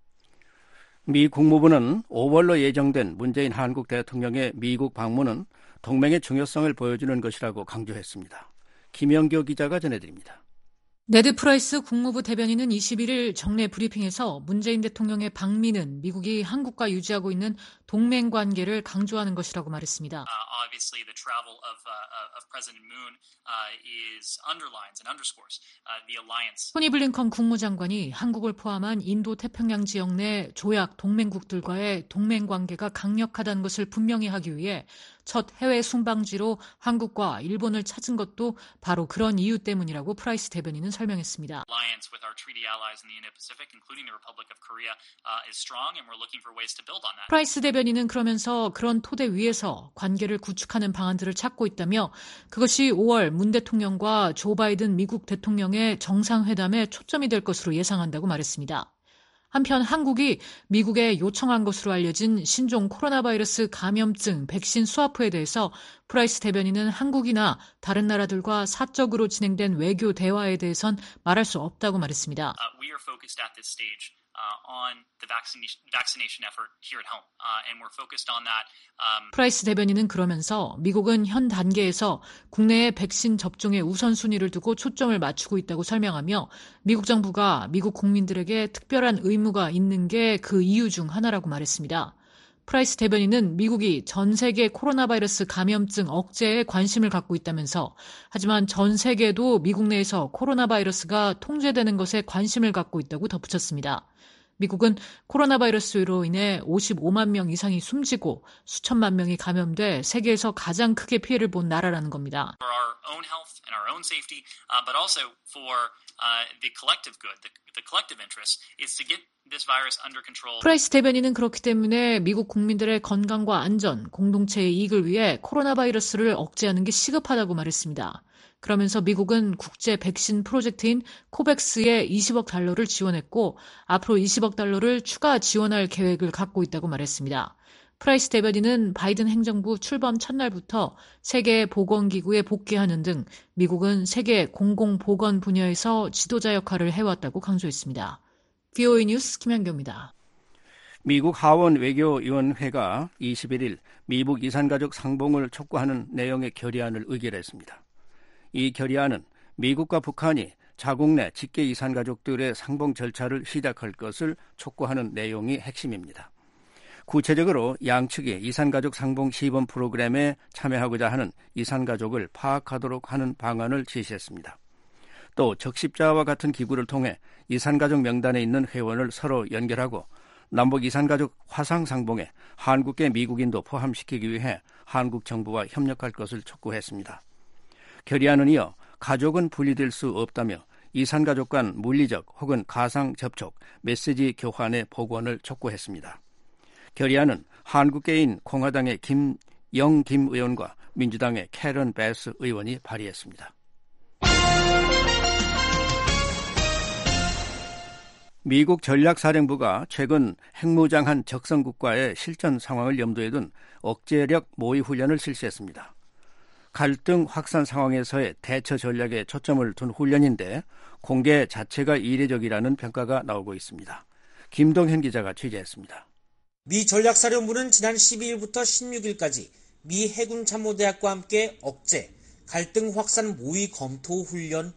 미 국무부는 5월로 예정된 문재인 한국 대통령의 미국 방문은 동맹의 중요성을 보여주는 것이라고 강조했습니다. 김영교 기자가 전해드립니다. 네드 프라이스 국무부 대변인은 21일 정례 브리핑에서 문재인 대통령의 방미는 미국이 한국과 유지하고 있는 동맹 관계를 강조하는 것이라고 말했습니다. Obviously, the travel of President Moon underlines and underscores the alliance. 토니 블링컨 국무장관이 한국을 포함한 인도 태평양 지역 내 조약 동맹국들과의 동맹 관계가 강력하다는 것을 분명히 하기 위해 첫 해외 순방지로 한국과 일본을 찾은 것도 바로 그런 이유 때문이라고 프라이스 대변인은 설명했습니다. Alliance with our treaty allies in the Indo-Pacific, including the Republic of Korea, is strong, and we're looking for ways to build on that. 프라이스 대변인은 그러면서 그런 토대 위에서 관계를 구축하는 방안들을 찾고 있다며 그것이 5월 문 대통령과 조 바이든 미국 대통령의 정상회담에 초점이 될 것으로 예상한다고 말했습니다. 한편 한국이 미국에 요청한 것으로 알려진 신종 코로나 바이러스 감염증 백신 수화포에 대해서 프라이스 대변인은 한국이나 다른 나라들과 사적으로 진행된 외교 대화에 대해선 말할 수 없다고 말했습니다. We are focused at this stage on the vaccination effort here at home, and we're focused on that. 프라이스 대변인은 그러면서 미국은 현 단계에서 국내의 백신 접종에 우선순위를 두고 초점을 맞추고 있다고 설명하며 미국 정부가 미국 국민들에게 특별한 의무가 있는 게 그 이유 중 하나라고 말했습니다. 프라이스 대변인은 미국이 전 세계 코로나 바이러스 감염증 억제에 관심을 갖고 있다면서 하지만 전 세계도 미국 내에서 코로나 바이러스가 통제되는 것에 관심을 갖고 있다고 덧붙였습니다. 미국은 코로나 바이러스로 인해 55만 명 이상이 숨지고 수천만 명이 감염돼 세계에서 가장 크게 피해를 본 나라라는 겁니다. For our own health and our own safety, but also for the collective good, the collective interest is to get this virus under control. 프라이스 대변인은 그렇기 때문에 미국 국민들의 건강과 안전, 공동체의 이익을 위해 코로나 바이러스를 억제하는 게 시급하다고 말했습니다. 그러면서 미국은 국제 백신 프로젝트인 코백스에 20억 달러를 지원했고 앞으로 20억 달러를 추가 지원할 계획을 갖고 있다고 말했습니다. 프라이스 대변인은 바이든 행정부 출범 첫날부터 세계 보건기구에 복귀하는 등 미국은 세계 공공보건 분야에서 지도자 역할을 해왔다고 강조했습니다. VOA 뉴스 김현경입니다. 미국 하원 외교위원회가 21일 미북 이산가족 상봉을 촉구하는 내용의 결의안을 의결했습니다. 이 결의안은 미국과 북한이 자국 내 직계 이산가족들의 상봉 절차를 시작할 것을 촉구하는 내용이 핵심입니다. 구체적으로 양측이 이산가족 상봉 시범 프로그램에 참여하고자 하는 이산가족을 파악하도록 하는 방안을 제시했습니다. 또 적십자와 같은 기구를 통해 이산가족 명단에 있는 회원을 서로 연결하고 남북 이산가족 화상 상봉에 한국계 미국인도 포함시키기 위해 한국 정부와 협력할 것을 촉구했습니다. 결의안은 이어 가족은 분리될 수 없다며 이산가족 간 물리적 혹은 가상 접촉, 메시지 교환의 복원을 촉구했습니다. 결의안은 한국계인 공화당의 김영 의원과 민주당의 캐런 베스 의원이 발의했습니다. 미국 전략사령부가 최근 핵무장한 적성국가의 실전 상황을 염두에 둔 억제력 모의 훈련을 실시했습니다. 갈등 확산 상황에서의 대처 전략에 초점을 둔 훈련인데 공개 자체가 이례적이라는 평가가 나오고 있습니다. 김동현 기자가 취재했습니다. 미 전략사령부는 지난 12일부터 16일까지 미 해군참모대학과 함께 억제, 갈등 확산 모의 검토 훈련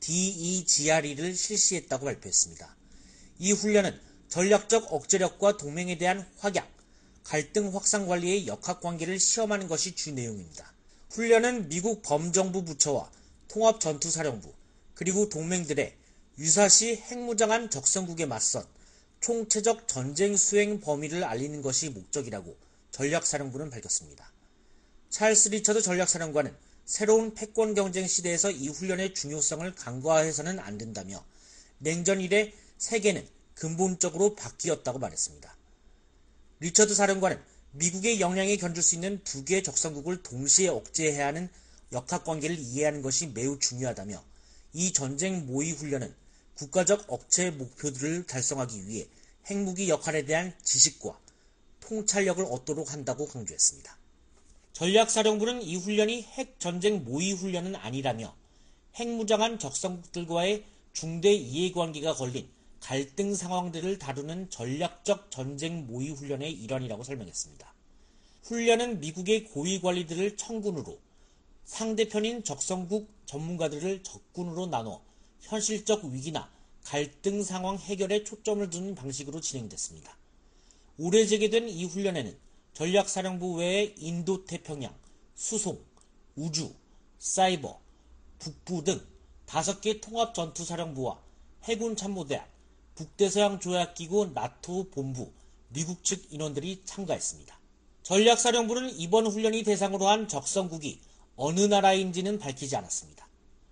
DEGRE를 실시했다고 발표했습니다. 이 훈련은 전략적 억제력과 동맹에 대한 확약, 갈등 확산 관리의 역학관계를 시험하는 것이 주 내용입니다. 훈련은 미국 범정부 부처와 통합전투사령부, 그리고 동맹들의 유사시 핵무장한 적성국에 맞선 총체적 전쟁 수행 범위를 알리는 것이 목적이라고 전략사령부는 밝혔습니다. 찰스 리처드 전략사령관은 새로운 패권 경쟁 시대에서 이 훈련의 중요성을 간과해서는 안 된다며 냉전 이래 세계는 근본적으로 바뀌었다고 말했습니다. 리처드 사령관은 미국의 영향에 견줄 수 있는 두 개의 적성국을 동시에 억제해야 하는 역학관계를 이해하는 것이 매우 중요하다며 이 전쟁 모의 훈련은 국가적 억제 목표들을 달성하기 위해 핵무기 역할에 대한 지식과 통찰력을 얻도록 한다고 강조했습니다. 전략사령부는 이 훈련이 핵전쟁 모의 훈련은 아니라며 핵무장한 적성국들과의 중대 이해관계가 걸린 갈등 상황들을 다루는 전략적 전쟁 모의 훈련의 일환이라고 설명했습니다. 훈련은 미국의 고위 관리들을 청군으로, 상대편인 적성국 전문가들을 적군으로 나눠 현실적 위기나 갈등 상황 해결에 초점을 두는 방식으로 진행됐습니다. 올해 재개된 이 훈련에는 전략사령부 외에 인도태평양, 수송, 우주, 사이버, 북부 등 5개 통합전투사령부와 해군참모대학, 북대서양 조약기구 나토 본부, 미국 측 인원들이 참가했습니다. 전략사령부는 이번 훈련이 대상으로 한 적성국이 어느 나라인지는 밝히지 않았습니다.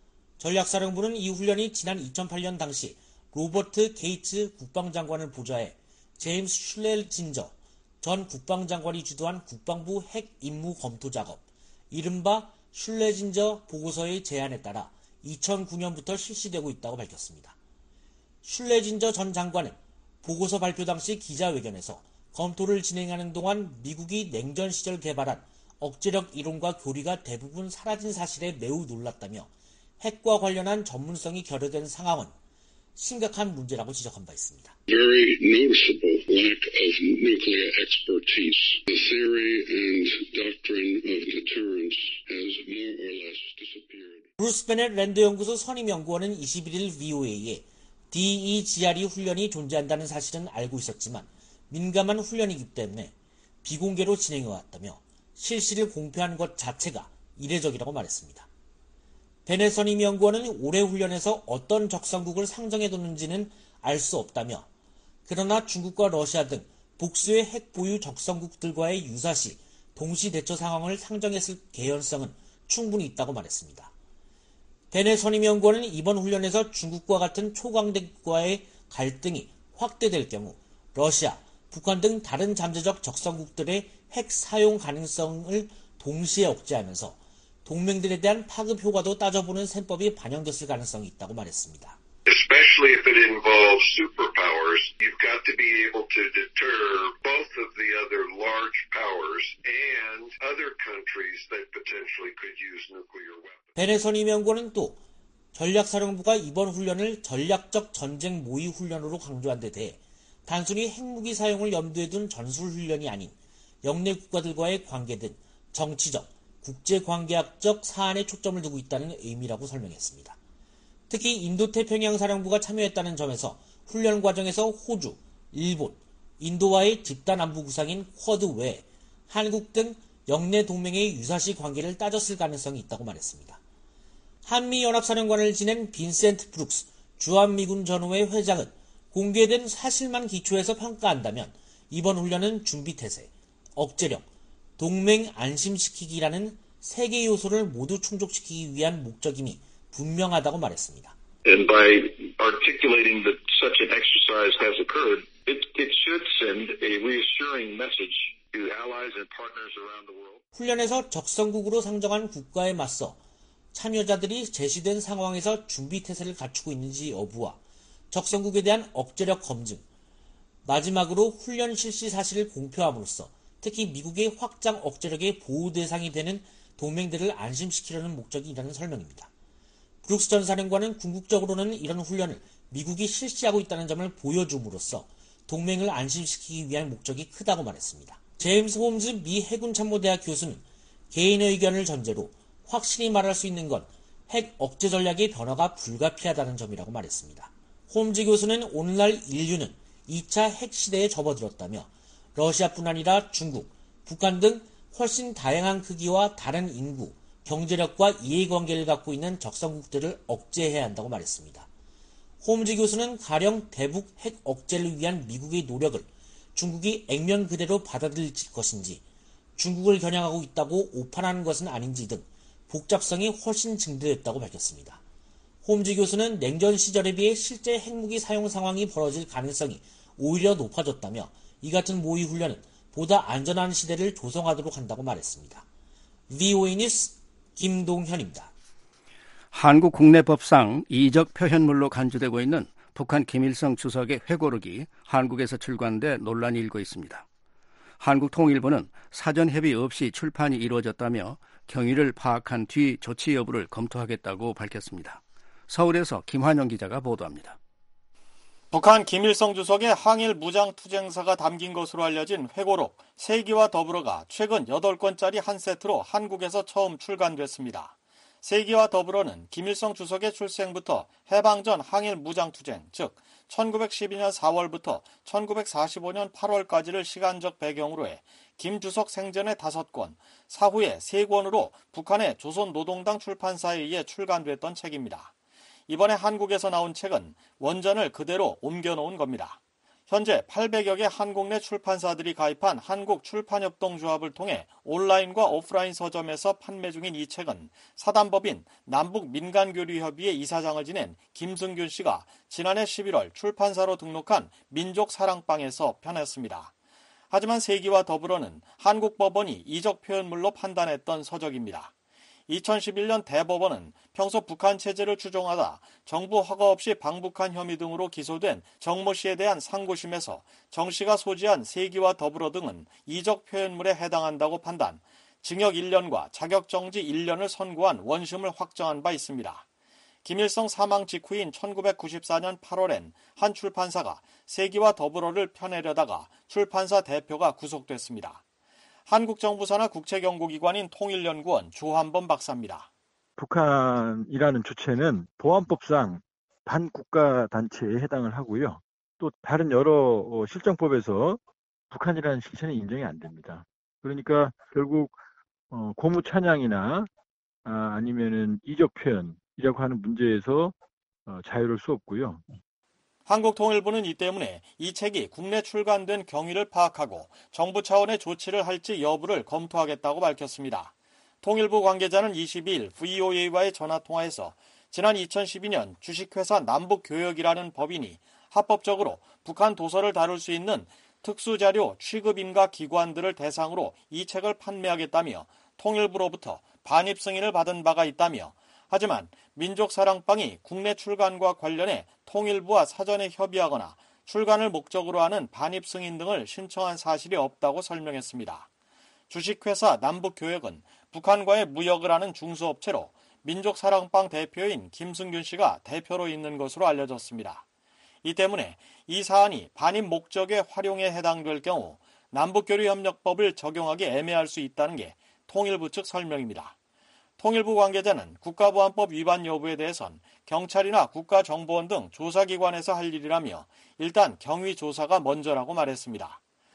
전략사령부는 이 훈련이 지난 2008년 당시 로버트 게이츠 국방장관을 보좌해 제임스 슐레진저 전 국방장관이 주도한 국방부 핵 임무 검토 작업, 이른바 슐레진저 보고서의 제안에 따라 2009년부터 실시되고 있다고 밝혔습니다. 슐레진저 전 장관은 보고서 발표 당시 기자회견에서 검토를 진행하는 동안 미국이 냉전 시절 개발한 억제력 이론과 교리가 대부분 사라진 사실에 매우 놀랐다며 핵과 관련한 전문성이 결여된 상황은 심각한 문제라고 지적한 바 있습니다. Very noticeable lack of nuclear expertise. The theory and doctrine of deterrence has more or less disappeared. 브루스 베넷 랜드 연구소 선임 연구원은 21일 VOA에 DEGRE 훈련이 존재한다는 사실은 알고 있었지만 민감한 훈련이기 때문에 비공개로 진행해왔다며 실시를 공표한 것 자체가 이례적이라고 말했습니다. 베넷 선임 연구원은 올해 훈련에서 어떤 적성국을 상정해뒀는지는 알 수 없다며, 그러나 중국과 러시아 등 복수의 핵 보유 적성국들과의 유사시 동시 대처 상황을 상정했을 개연성은 충분히 있다고 말했습니다. 베넷 선임 연구원은 이번 훈련에서 중국과 같은 초강대국과의 갈등이 확대될 경우 러시아, 북한 등 다른 잠재적 적성국들의 핵 사용 가능성을 동시에 억제하면서 동맹들에 대한 파급 효과도 따져보는 셈법이 반영됐을 가능성이 있다고 말했습니다. Especially if it involves superpowers, you've got to be able to deter both of the other large powers and other countries that potentially could use nuclear weapons. 베넷 선임 연구원은 또 전략사령부가 이번 훈련을 전략적 전쟁 모의 훈련으로 강조한 데 대해 단순히 핵무기 사용을 염두에 둔 전술훈련이 아닌 영내 국가들과의 관계 등 정치적, 국제관계학적 사안에 초점을 두고 있다는 의미라고 설명했습니다. 특히 인도태평양 사령부가 참여했다는 점에서 훈련 과정에서 호주, 일본, 인도와의 집단 안보 구상인 쿼드 외에 한국 등 영내 동맹의 유사시 관계를 따졌을 가능성이 있다고 말했습니다. 한미연합사령관을 지낸 빈센트 브룩스 주한미군 전후회 회장은 공개된 사실만 기초해서 평가한다면 이번 훈련은 준비태세, 억제력, 동맹 안심시키기라는 세 개 요소를 모두 충족시키기 위한 목적임이 분명하다고 말했습니다. And by articulating that such an exercise has occurred, it should send a reassuring message to allies and partners around the world. 훈련에서 적성국으로 상정한 국가에 맞서 참여자들이 제시된 상황에서 준비태세를 갖추고 있는지 여부와 적성국에 대한 억제력 검증, 마지막으로 훈련 실시 사실을 공표함으로써 특히 미국의 확장 억제력의 보호 대상이 되는 동맹들을 안심시키려는 목적이라는 설명입니다. 브룩스 전 사령관은 궁극적으로는 이런 훈련을 미국이 실시하고 있다는 점을 보여줌으로써 동맹을 안심시키기 위한 목적이 크다고 말했습니다. 제임스 홈즈 미 해군참모대학 교수는 개인의 의견을 전제로 확실히 말할 수 있는 건 핵 억제 전략의 변화가 불가피하다는 점이라고 말했습니다. 홈즈 교수는 오늘날 인류는 2차 핵 시대에 접어들었다며 러시아뿐 아니라 중국, 북한 등 훨씬 다양한 크기와 다른 인구, 경제력과 이해관계를 갖고 있는 적성국들을 억제해야 한다고 말했습니다. 홈즈 교수는 가령 대북 핵 억제를 위한 미국의 노력을 중국이 액면 그대로 받아들일 것인지, 중국을 겨냥하고 있다고 오판하는 것은 아닌지 등 복잡성이 훨씬 증대됐다고 밝혔습니다. 홈즈 교수는 냉전 시절에 비해 실제 핵무기 사용 상황이 벌어질 가능성이 오히려 높아졌다며 이 같은 모의 훈련은 보다 안전한 시대를 조성하도록 한다고 말했습니다. VOA 뉴스 김동현입니다. 한국 국내법상 이적 표현물로 간주되고 있는 북한 김일성 주석의 회고록이 한국에서 출간돼 논란이 일고 있습니다. 한국통일부는 사전 협의 없이 출판이 이루어졌다며 경위를 파악한 뒤 조치 여부를 검토하겠다고 밝혔습니다. 서울에서 김환영 기자가 보도합니다. 북한 김일성 주석의 항일 무장투쟁사가 담긴 것으로 알려진 회고록 3기와 더불어가 최근 8권짜리 한 세트로 한국에서 처음 출간됐습니다. 3기와 더불어는 김일성 주석의 출생부터 해방 전 항일 무장투쟁, 즉 1912년 4월부터 1945년 8월까지를 시간적 배경으로 해 김 주석 생전의 5권, 사후에 3권으로 북한의 조선노동당 출판사에 의해 출간됐던 책입니다. 이번에 한국에서 나온 책은 원전을 그대로 옮겨놓은 겁니다. 현재 800여 개 한국 내 출판사들이 가입한 한국출판협동조합을 통해 온라인과 오프라인 서점에서 판매 중인 이 책은 사단법인 남북민간교류협의회 이사장을 지낸 김승균 씨가 지난해 11월 출판사로 등록한 민족사랑방에서 펴냈습니다. 하지만 세기와 더불어는 한국 법원이 이적 표현물로 판단했던 서적입니다. 2011년 대법원은 평소 북한 체제를 추종하다 정부 허가 없이 방북한 혐의 등으로 기소된 정모 씨에 대한 상고심에서 정 씨가 소지한 세기와 더불어 등은 이적 표현물에 해당한다고 판단, 징역 1년과 자격정지 1년을 선고한 원심을 확정한 바 있습니다. 김일성 사망 직후인 1994년 8월엔 한 출판사가 세기와 더불어를 펴내려다가 출판사 대표가 구속됐습니다. 한국 정부 산하 국책연구기관인 통일연구원 조한범 박사입니다. 북한이라는 주체는 보안법상 반국가 단체에 해당을 하고요. 또 다른 여러 실정법에서 북한이라는 실체는 인정이 안 됩니다. 그러니까 결국 고무 찬양이나 아니면은 이적 표현이라고 하는 문제에서 자유로울 수 없고요. 한국통일부는 이 때문에 이 책이 국내 출간된 경위를 파악하고 정부 차원의 조치를 할지 여부를 검토하겠다고 밝혔습니다. 통일부 관계자는 22일 VOA와의 전화통화에서 지난 2012년 주식회사 남북교역이라는 법인이 합법적으로 북한 도서를 다룰 수 있는 특수자료 취급인가 기관들을 대상으로 이 책을 판매하겠다며 통일부로부터 반입 승인을 받은 바가 있다며 하지만 민족사랑방이 국내 출간과 관련해 통일부와 사전에 협의하거나 출간을 목적으로 하는 반입 승인 등을 신청한 사실이 없다고 설명했습니다. 주식회사 남북교역은 북한과의 무역을 하는 중소업체로 민족사랑방 대표인 김승균 씨가 대표로 있는 것으로 알려졌습니다. 이 때문에 이 사안이 반입 목적의 활용에 해당될 경우 남북교류협력법을 적용하기 애매할 수 있다는 게 통일부 측 설명입니다. 통일부 관계자는 국가보안법 위반 여부에 대해선 경찰이나 국가정보원 등 조사기관에서 할 일이라며 일단 경위 조사가 먼저라고 말했습니다.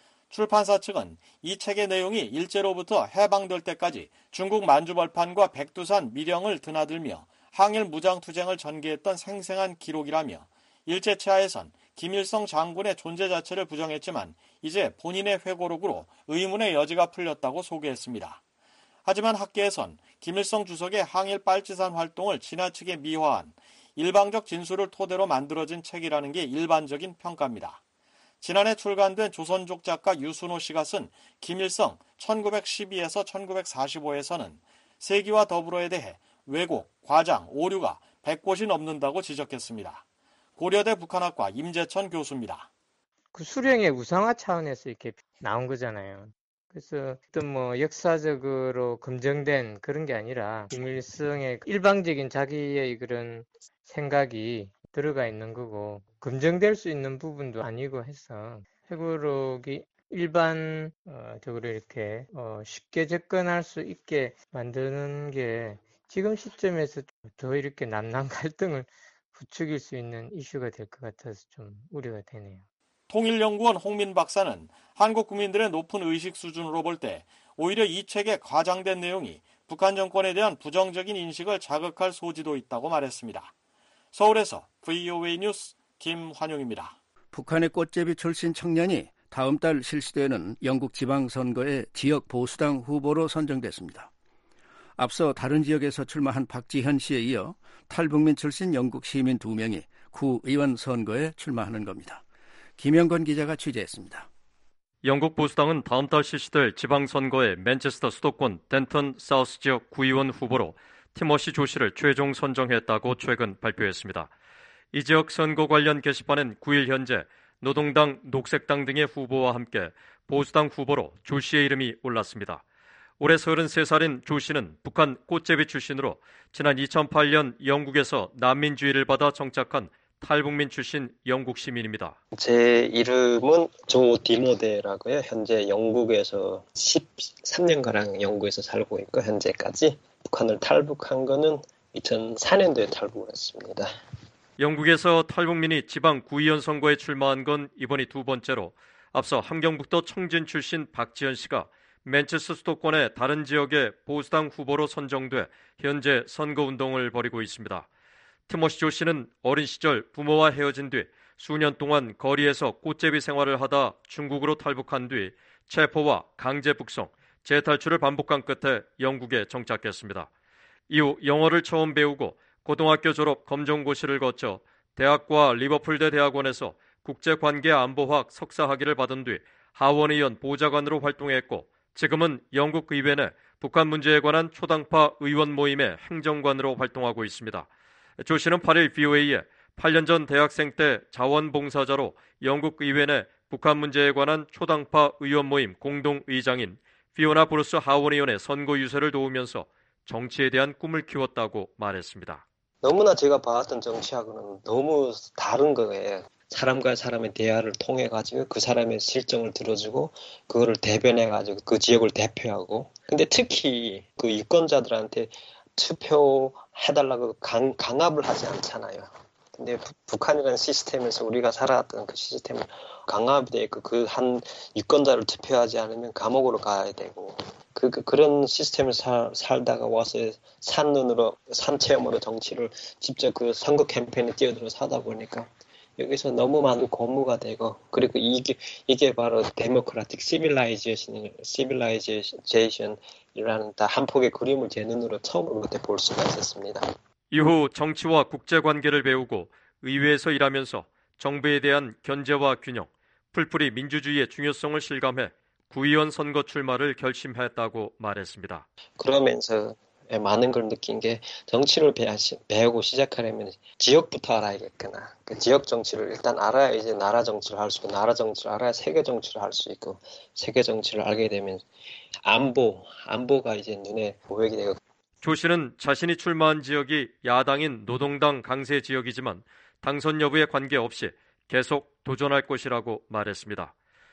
출판사 측은 이 책의 내용이 일제로부터 해방될 때까지 중국 만주벌판과 백두산 미령을 드나들며 항일 무장투쟁을 전개했던 생생한 기록이라며 일제치하에선 김일성 장군의 존재 자체를 부정했지만 이제 본인의 회고록으로 의문의 여지가 풀렸다고 소개했습니다. 하지만 학계에선 김일성 주석의 항일 빨치산 활동을 지나치게 미화한 일방적 진술을 토대로 만들어진 책이라는 게 일반적인 평가입니다. 지난해 출간된 조선족 작가 유순호 씨가 쓴 김일성 1912에서 1945에서는 세기와 더불어에 대해 왜곡, 과장, 오류가 100곳이 넘는다고 지적했습니다. 고려대 북한학과 임재천 교수입니다. 그 수령의 우상화 차원에서 이렇게 나온 거잖아요. 그래서 어떤 역사적으로 검증된 그런 게 아니라 김일성의 일방적인 자기의 그런 생각이 들어가 있는 거고 검증될 수 있는 부분도 아니고 해서 회고록이 일반적으로 이렇게 쉽게 접근할 수 있게 만드는 게 지금 시점에서 더 이렇게 남남 갈등을 부추길 수 있는 이슈가 될 것 같아서 좀 우려가 되네요. 통일연구원 홍민 박사는 한국 국민들의 높은 의식 수준으로 볼 때 오히려 이 책의 과장된 내용이 북한 정권에 대한 부정적인 인식을 자극할 소지도 있다고 말했습니다. 서울에서 VOA 뉴스 김환용입니다. 북한의 꽃제비 출신 청년이 다음 달 실시되는 영국 지방선거의 지역 보수당 후보로 선정됐습니다. 앞서 다른 지역에서 출마한 박지현 씨에 이어 탈북민 출신 영국 시민 2명이 구의원 선거에 출마하는 겁니다. 김영건 기자가 취재했습니다. 영국 보수당은 다음 달 실시될 지방선거에 맨체스터 수도권 덴턴 사우스 지역 구의원 후보로 티머시 조 씨를 최종 선정했다고 최근 발표했습니다. 이 지역 선거 관련 게시판엔 9일 현재 노동당, 녹색당 등의 후보와 함께 보수당 후보로 조 씨의 이름이 올랐습니다. 올해 33살인 조 씨는 북한 꽃제비 출신으로 지난 2008년 영국에서 난민주의를 받아 정착한 탈북민 출신 영국 시민입니다. 제 이름은 조 디모데라고요. 현재 영국에서 13년가량 영국에서 살고 있고 현재까지 북한을 탈북한 거는 2004년도에 탈북을 했습니다. 영국에서 탈북민이 지방 구의원 선거에 출마한 건 이번이 두 번째로 앞서 함경북도 청진 출신 박지현 씨가 맨체스터 수도권의 다른 지역의 보수당 후보로 선정돼 현재 선거운동을 벌이고 있습니다. 티머시 조 씨는 어린 시절 부모와 헤어진 뒤 수년 동안 거리에서 꽃제비 생활을 하다 중국으로 탈북한 뒤 체포와 강제 북송, 재탈출을 반복한 끝에 영국에 정착했습니다. 이후 영어를 처음 배우고 고등학교 졸업 검정고시를 거쳐 대학과 리버풀대 대학원에서 국제관계안보학 석사학위를 받은 뒤 하원의원 보좌관으로 활동했고 지금은 영국 의회 내 북한 문제에 관한 초당파 의원 모임의 행정관으로 활동하고 있습니다. 조 씨는 8일 VOA에 8년 전 대학생 때 자원봉사자로 영국 의회 내 북한 문제에 관한 초당파 의원 모임 공동의장인 피오나 브루스 하원의원의 선거 유세를 도우면서 정치에 대한 꿈을 키웠다고 말했습니다. 너무나 제가 봐왔던 정치하고는 너무 다른 거예요. 사람과 사람의 대화를 통해 가지고 그 사람의 실정을 들어주고 그거를 대변해 가지고 그 지역을 대표하고, 근데 특히 그 유권자들한테 투표해달라고 강압을 하지 않잖아요. 근데 북한이라는 시스템에서 우리가 살아왔던 그 시스템은 강압이 돼 있고 그 한 유권자를 투표하지 않으면 감옥으로 가야 되고 그런 시스템에서 살다가 와서 산 체험으로 정치를 직접 그 선거 캠페인에 뛰어들어서 하다 보니까 여기서 너무 많은 고무가 되고, 그리고 이게 바로 데모크라틱 시빌라이제이션이라는 다 한 폭의 그림을 제 눈으로 처음으로 그때 볼 수가 있었습니다. 이후 정치와 국제관계를 배우고 의회에서 일하면서 정부에 대한 견제와 균형, 풀뿌리 민주주의의 중요성을 실감해 구의원 선거 출마를 결심했다고 말했습니다. 그러면서 많은 걸 느낀 게 정치를 배우고 시작하려면 지역부터 알아야겠구나. 그 지역 정치를 일단 알아야 이제 나라 정치를 할 수 있고, 나라 정치를 알아야 세계 정치를 할 수 있고, 세계 정치를 알게 되면 안보가 이제 눈에 보이게 되고. 조 씨는 자신이 출마한 지역이 야당인 노동당 강세 지역이지만 당선 여부에 관계없이 계속 도전할 것이라고 말했습니다.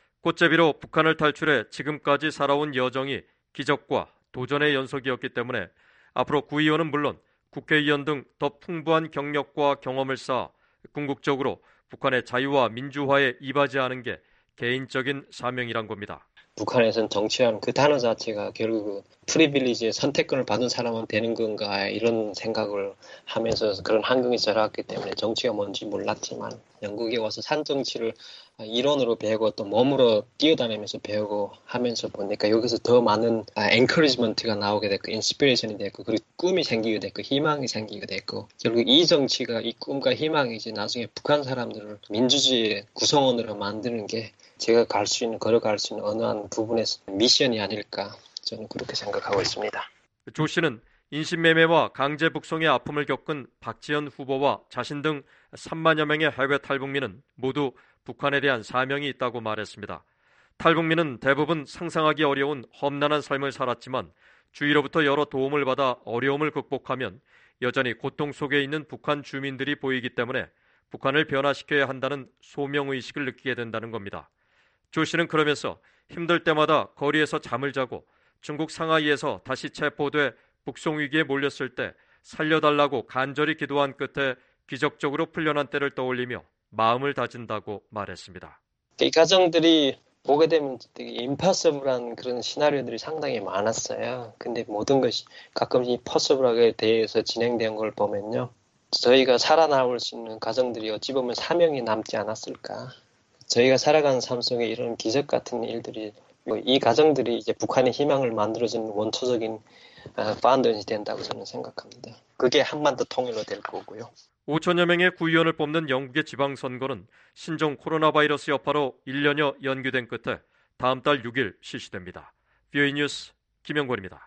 꽃제비로 북한을 탈출해 지금까지 살아온 여정이 기적과 도전의 연속이었기 때문에 앞으로 구의원은 물론 국회의원 등 더 풍부한 경력과 경험을 쌓아 궁극적으로 북한의 자유와 민주화에 이바지하는 게 개인적인 사명이란 겁니다. 북한에서는 정치라는 그 단어 자체가 결국 프리빌리지의 선택권을 받은 사람은 되는 건가, 이런 생각을 하면서 그런 환경에 자랐기 때문에 정치가 뭔지 몰랐지만 영국에 와서 산정치를 이론으로 배우고 또 몸으로 뛰어다니면서 배우고 하면서 보니까 여기서 더 많은 엔커리지먼트가 나오게 됐고, 인스피레이션이 됐고, 그리고 꿈이 생기게 됐고, 희망이 생기게 됐고, 결국 이 정치가 이 꿈과 희망이 이제 나중에 북한 사람들을 민주주의의 구성원으로 만드는 게 제가 걸어갈 수 있는 어느 한 부분에서 미션이 아닐까, 저는 그렇게 생각하고 있습니다. 조 씨는 인신매매와 강제 북송의 아픔을 겪은 박지원 후보와 자신 등 3만여 명의 해외 탈북민은 모두 북한에 대한 사명이 있다고 말했습니다. 탈북민은 대부분 상상하기 어려운 험난한 삶을 살았지만 주위로부터 여러 도움을 받아 어려움을 극복하면 여전히 고통 속에 있는 북한 주민들이 보이기 때문에 북한을 변화시켜야 한다는 소명의식을 느끼게 된다는 겁니다. 조 씨는 그러면서 힘들 때마다 거리에서 잠을 자고 중국 상하이에서 다시 체포돼 북송 위기에 몰렸을 때 살려달라고 간절히 기도한 끝에 기적적으로 풀려난 때를 떠올리며 마음을 다진다고 말했습니다. 이 가정들이 보게 되면 되게 임파서블한 그런 시나리오들이 상당히 많았어요. 근데 모든 것이 가끔 이 퍼서블하게 대해서 진행된 걸 보면요, 저희가 살아나올 수 있는 가정들이 어찌 보면 사명이 남지 않았을까. 저희가 살아가는 삶 속에 이런 기적 같은 일들이, 이 가정들이 이제 북한의 희망을 만들어주는 원초적인 파운더이 된다고 저는 생각합니다. 그게 한반도 통일로 될 거고요. 5천여 명의 구의원을 뽑는 영국의 지방선거는 신종 코로나 바이러스 여파로 1년여 연기된 끝에 다음 달 6일 실시됩니다. VOA 뉴스 김영권입니다.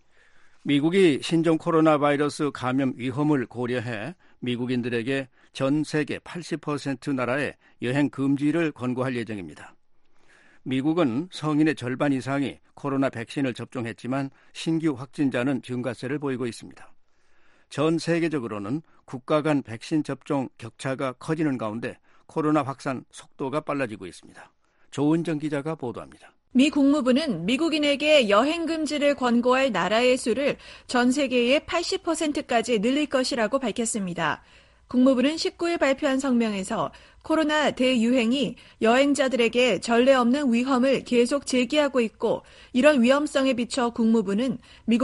미국이 신종 코로나 바이러스 감염 위험을 고려해 미국인들에게 전 세계 80% 나라에 여행 금지를 권고할 예정입니다. 미국은 성인의 절반 이상이 코로나 백신을 접종했지만 신규 확진자는 증가세를 보이고 있습니다. 전 세계적으로는 국가 간 백신 접종 격차가 커지는 가운데 코로나 확산 속도가 빨라지고 있습니다. 조은정 기자가 보도합니다. 미 국무부는 미국인에게 여행 금지를 권고할 나라의 수를 전 세계의 80%까지 늘릴 것이라고 밝혔습니다. 국무부는 19일 발표한 성명에서 코로나 대유행이 여행자들에게 전례 없는 위험을 계속 제기하고 있고, 이런 위험성에 비춰 국무부는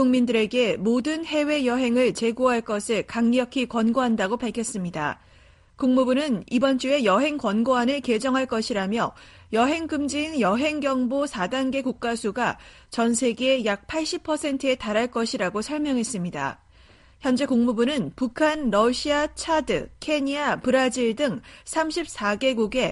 미국민들에게 모든 해외여행을 재고할 것을 강력히 권고한다고 밝혔습니다. 국무부는 이번 주에 여행 권고안을 개정할 것이라며 여행 금지인 여행 경보 4단계 국가 수가 전 세계의 약 80%에 달할 것이라고 설명했습니다. 현재 국무부는 북한, 러시아, 차드, 케냐, 브라질 등 34개국에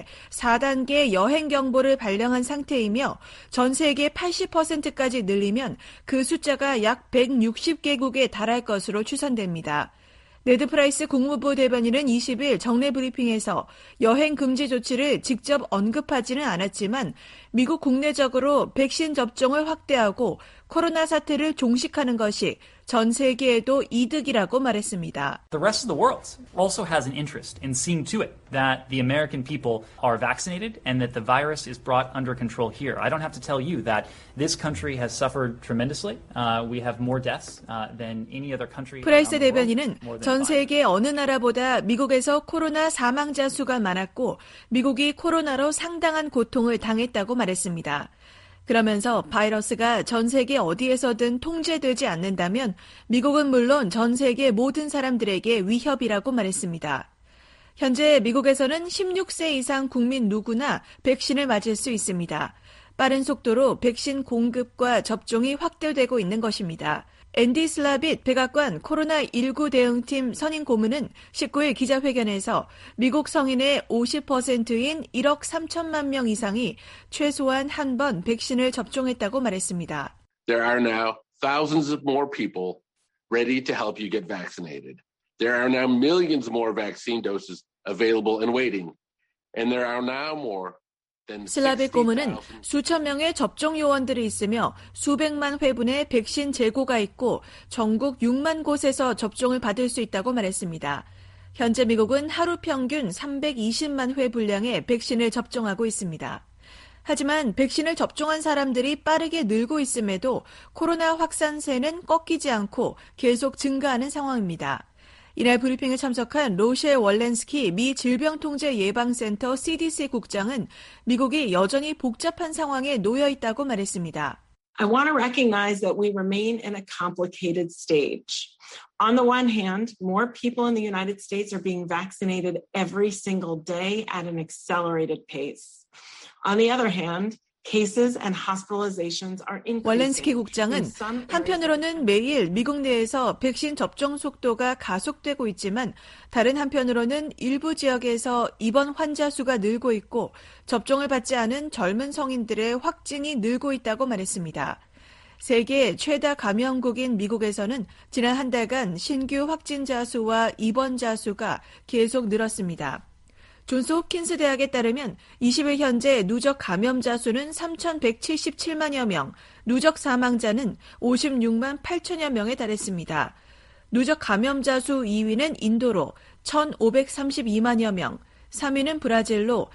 4단계 여행 경보를 발령한 상태이며 전 세계 80%까지 늘리면 그 숫자가 약 160개국에 달할 것으로 추산됩니다. 네드 프라이스 국무부 대변인은 20일 정례 브리핑에서 여행 금지 조치를 직접 언급하지는 않았지만 미국 국내적으로 백신 접종을 확대하고 코로나 사태를 종식하는 것이 전 세계에도 이득이라고 말했습니다. The rest of the world also has an interest in seeing to it that the American people are vaccinated and that the virus is brought under control here. I don't have to tell you that this country has suffered tremendously. We have more deaths than any other country. 프라이스 대변인은 전 세계 어느 나라보다 미국에서 코로나 사망자 수가 많았고 미국이 코로나로 상당한 고통을 당했다고 말했습니다. 그러면서 바이러스가 전 세계 어디에서든 통제되지 않는다면 미국은 물론 전 세계 모든 사람들에게 위협이라고 말했습니다. 현재 미국에서는 16세 이상 국민 누구나 백신을 맞을 수 있습니다. 빠른 속도로 백신 공급과 접종이 확대되고 있는 것입니다. 앤디 슬라빗 백악관 코로나19 대응팀 선임 고문은 19일 기자회견에서 미국 성인의 50%인 1억 3천만 명 이상이 최소한 한 번 백신을 접종했다고 말했습니다. There are now thousands of more people ready to help you get vaccinated. There are now millions more vaccine doses available and waiting. And there are now more 슬라빗 고문은 수천 명의 접종 요원들이 있으며 수백만 회분의 백신 재고가 있고 전국 6만 곳에서 접종을 받을 수 있다고 말했습니다. 현재 미국은 하루 평균 320만 회 분량의 백신을 접종하고 있습니다. 하지만 백신을 접종한 사람들이 빠르게 늘고 있음에도 코로나 확산세는 꺾이지 않고 계속 증가하는 상황입니다. 이날 브리핑에 참석한 로셰 월렌스키 미 질병통제예방센터 CDC 국장은 미국이 여전히 복잡한 상황에 놓여 있다고 말했습니다. I want to recognize that we remain in a complicated stage. On the one hand, more people in the United States are being vaccinated every single day at an accelerated pace. On the other hand, 월렌스키 국장은 한편으로는 매일 미국 내에서 백신 접종 속도가 가속되고 있지만 다른 한편으로는 일부 지역에서 입원 환자 수가 늘고 있고 접종을 받지 않은 젊은 성인들의 확진이 늘고 있다고 말했습니다. 세계 최다 감염국인 미국에서는 지난 한 달간 신규 확진자 수와 입원자 수가 계속 늘었습니다. 존스 홉킨스 대학에 따르면 20일 현재 누적 감염자 수는 3,177만여 명, 누적 사망자는 56만 8천여 명에 달했습니다. 누적 감염자 수 2위는 인도로 1,532만여 명, 3위는 브라질로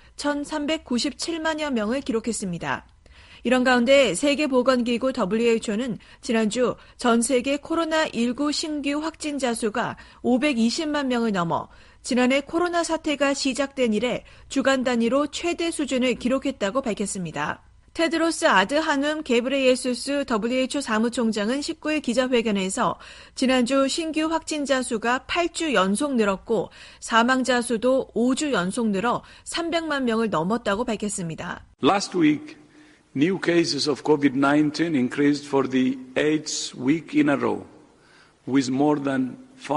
1,397만여 명을 기록했습니다. 이런 가운데 세계보건기구 WHO는 지난주 전 세계 코로나19 신규 확진자 수가 520만 명을 넘어 지난해 코로나 사태가 시작된 이래 주간 단위로 최대 수준을 기록했다고 밝혔습니다. 테드로스 아드하눔 게브레예수스 WHO 사무총장은 19일 기자회견에서 지난주 신규 확진자 수가 8주 연속 늘었고 사망자 수도 5주 연속 늘어 300만 명을 넘었다고 밝혔습니다. Last week, new cases of COVID-19 increased for the 8th week in a row, with more than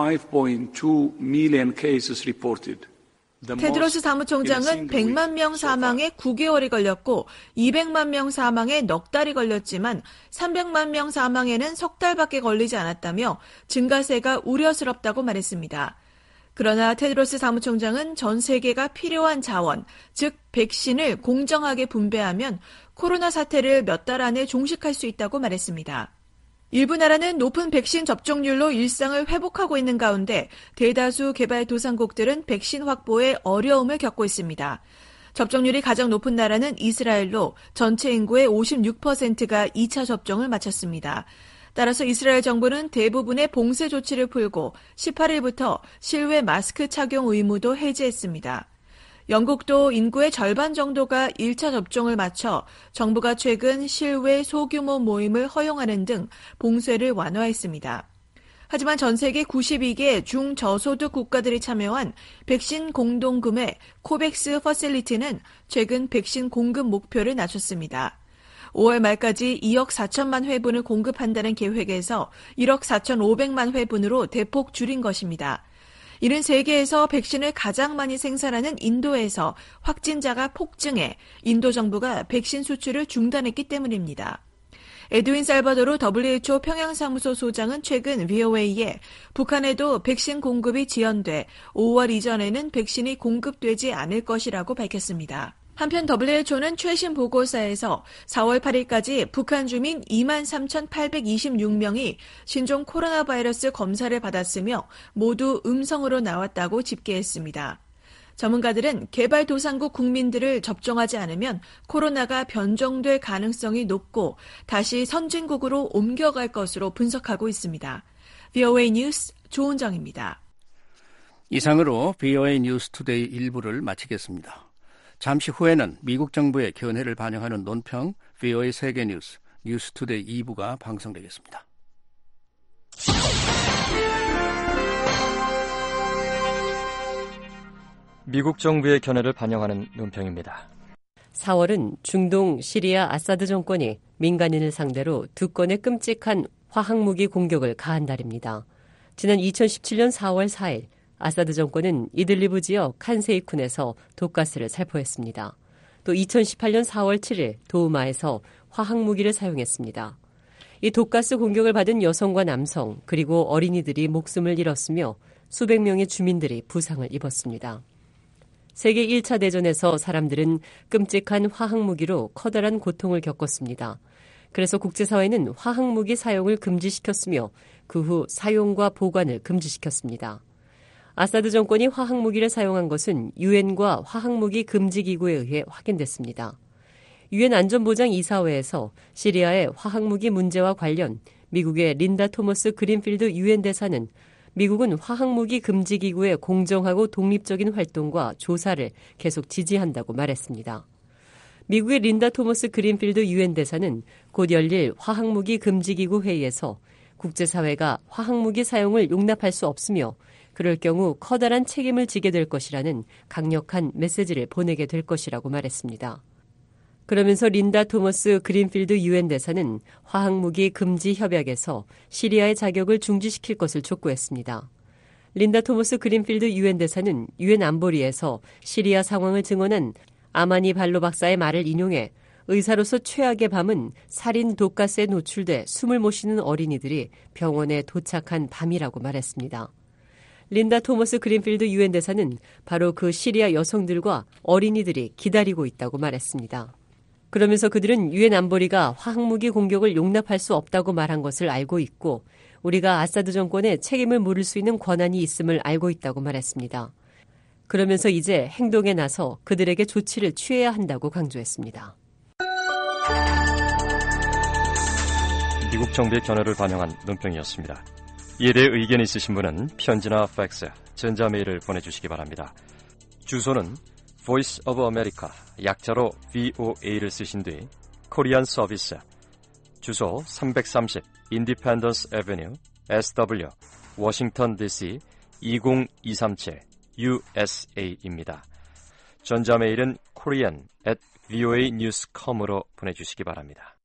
5.2 million cases reported. 테드로스 사무총장은 100만 명 사망에 9개월이 걸렸고 200만 명 사망에 넉 달이 걸렸지만 300만 명 사망에는 석 달밖에 걸리지 않았다며 증가세가 우려스럽다고 말했습니다. 그러나 테드로스 사무총장은 전 세계가 필요한 자원, 즉 백신을 공정하게 분배하면 코로나 사태를 몇 달 안에 종식할 수 있다고 말했습니다. 일부 나라는 높은 백신 접종률로 일상을 회복하고 있는 가운데 대다수 개발도상국들은 백신 확보에 어려움을 겪고 있습니다. 접종률이 가장 높은 나라는 이스라엘로 전체 인구의 56%가 2차 접종을 마쳤습니다. 따라서 이스라엘 정부는 대부분의 봉쇄 조치를 풀고 18일부터 실외 마스크 착용 의무도 해제했습니다. 영국도 인구의 절반 정도가 1차 접종을 마쳐 정부가 최근 실외 소규모 모임을 허용하는 등 봉쇄를 완화했습니다. 하지만 전 세계 92개 중저소득 국가들이 참여한 백신 공동구매 코백스 퍼실리티는 최근 백신 공급 목표를 낮췄습니다. 5월 말까지 2억 4천만 회분을 공급한다는 계획에서 1억 4,500만 회분으로 대폭 줄인 것입니다. 이는 세계에서 백신을 가장 많이 생산하는 인도에서 확진자가 폭증해 인도 정부가 백신 수출을 중단했기 때문입니다. 에드윈 살바도르 WHO 평양사무소 소장은 최근 VOA에 북한에도 백신 공급이 지연돼 5월 이전에는 백신이 공급되지 않을 것이라고 밝혔습니다. 한편 WHO는 최신 보고서에서 4월 8일까지 북한 주민 23,826명이 신종 코로나 바이러스 검사를 받았으며 모두 음성으로 나왔다고 집계했습니다. 전문가들은 개발도상국 국민들을 접종하지 않으면 코로나가 변종될 가능성이 높고 다시 선진국으로 옮겨갈 것으로 분석하고 있습니다. VOA 뉴스 조은정입니다. 이상으로 VOA 뉴스 투데이 1부를 마치겠습니다. 잠시 후에는 미국 정부의 견해를 반영하는 논평 VOA 세계 뉴스 뉴스 투데이 2부가 방송되겠습니다. 미국 정부의 견해를 반영하는 논평입니다. 4월은 중동 시리아 아사드 정권이 민간인을 상대로 2건의 끔찍한 화학무기 공격을 가한 달입니다. 지난 2017년 4월 4일 아사드 정권은 이들리브 지역 칸세이쿤에서 독가스를 살포했습니다. 또 2018년 4월 7일 도우마에서 화학무기를 사용했습니다. 이 독가스 공격을 받은 여성과 남성 그리고 어린이들이 목숨을 잃었으며 수백 명의 주민들이 부상을 입었습니다. 세계 1차 대전에서 사람들은 끔찍한 화학무기로 커다란 고통을 겪었습니다. 그래서 국제사회는 화학무기 사용을 금지시켰으며 그 후 사용과 보관을 금지시켰습니다. 아사드 정권이 화학무기를 사용한 것은 유엔과 화학무기 금지기구에 의해 확인됐습니다. 유엔 안전보장이사회에서 시리아의 화학무기 문제와 관련 미국의 린다 토머스 그린필드 유엔 대사는 미국은 화학무기 금지기구의 공정하고 독립적인 활동과 조사를 계속 지지한다고 말했습니다. 미국의 린다 토머스 그린필드 유엔 대사는 곧 열릴 화학무기 금지기구 회의에서 국제사회가 화학무기 사용을 용납할 수 없으며 그럴 경우 커다란 책임을 지게 될 것이라는 강력한 메시지를 보내게 될 것이라고 말했습니다. 그러면서 린다 토머스 그린필드 유엔 대사는 화학무기 금지 협약에서 시리아의 자격을 중지시킬 것을 촉구했습니다. 린다 토머스 그린필드 유엔 대사는 유엔 안보리에서 시리아 상황을 증언한 아마니 발로 박사의 말을 인용해 의사로서 최악의 밤은 살인 독가스에 노출돼 숨을 못 쉬는 어린이들이 병원에 도착한 밤이라고 말했습니다. 린다 토머스 그린필드 유엔 대사는 바로 그 시리아 여성들과 어린이들이 기다리고 있다고 말했습니다. 그러면서 그들은 유엔 안보리가 화학무기 공격을 용납할 수 없다고 말한 것을 알고 있고 우리가 아사드 정권에 책임을 물을 수 있는 권한이 있음을 알고 있다고 말했습니다. 그러면서 이제 행동에 나서 그들에게 조치를 취해야 한다고 강조했습니다. 미국 정부의 견해를 반영한 논평이었습니다. 이에 대해 의견이 있으신 분은 편지나 팩스, 전자메일을 보내주시기 바랍니다. 주소는 Voice of America, 약자로 VOA를 쓰신 뒤 코리안 서비스, 주소 330 Independence Avenue, SW, 워싱턴 DC 20237 USA입니다. 전자메일은 korean@voanews.com으로 보내주시기 바랍니다.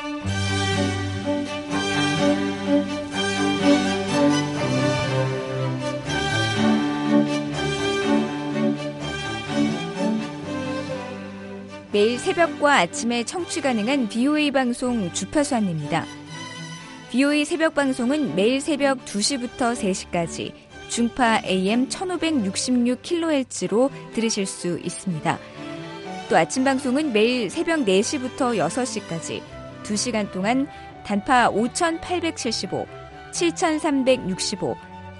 매일 새벽과 아침에 청취 가능한 VOA 방송 주파수 안내입니다. VOA 새벽 방송은 매일 새벽 2시부터 3시까지 중파 AM 1566kHz로 들으실 수 있습니다. 또 아침 방송은 매일 새벽 4시부터 6시까지 2시간 동안 단파 5875, 7365,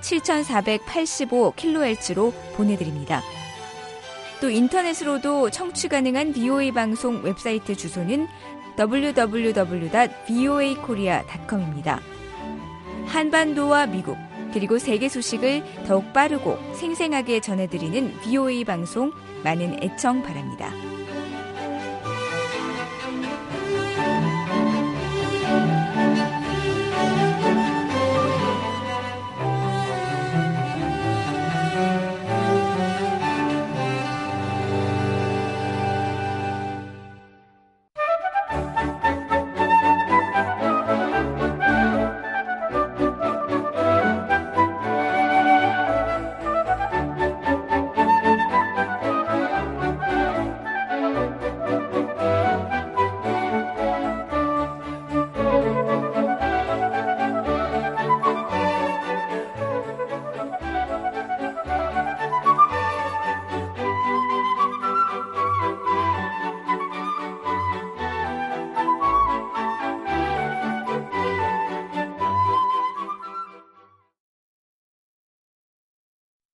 7485kHz로 보내드립니다. 또 인터넷으로도 청취 가능한 VOA 방송 웹사이트 주소는 www.voakorea.com입니다. 한반도와 미국 그리고 세계 소식을 더욱 빠르고 생생하게 전해드리는 VOA 방송 많은 애청 바랍니다.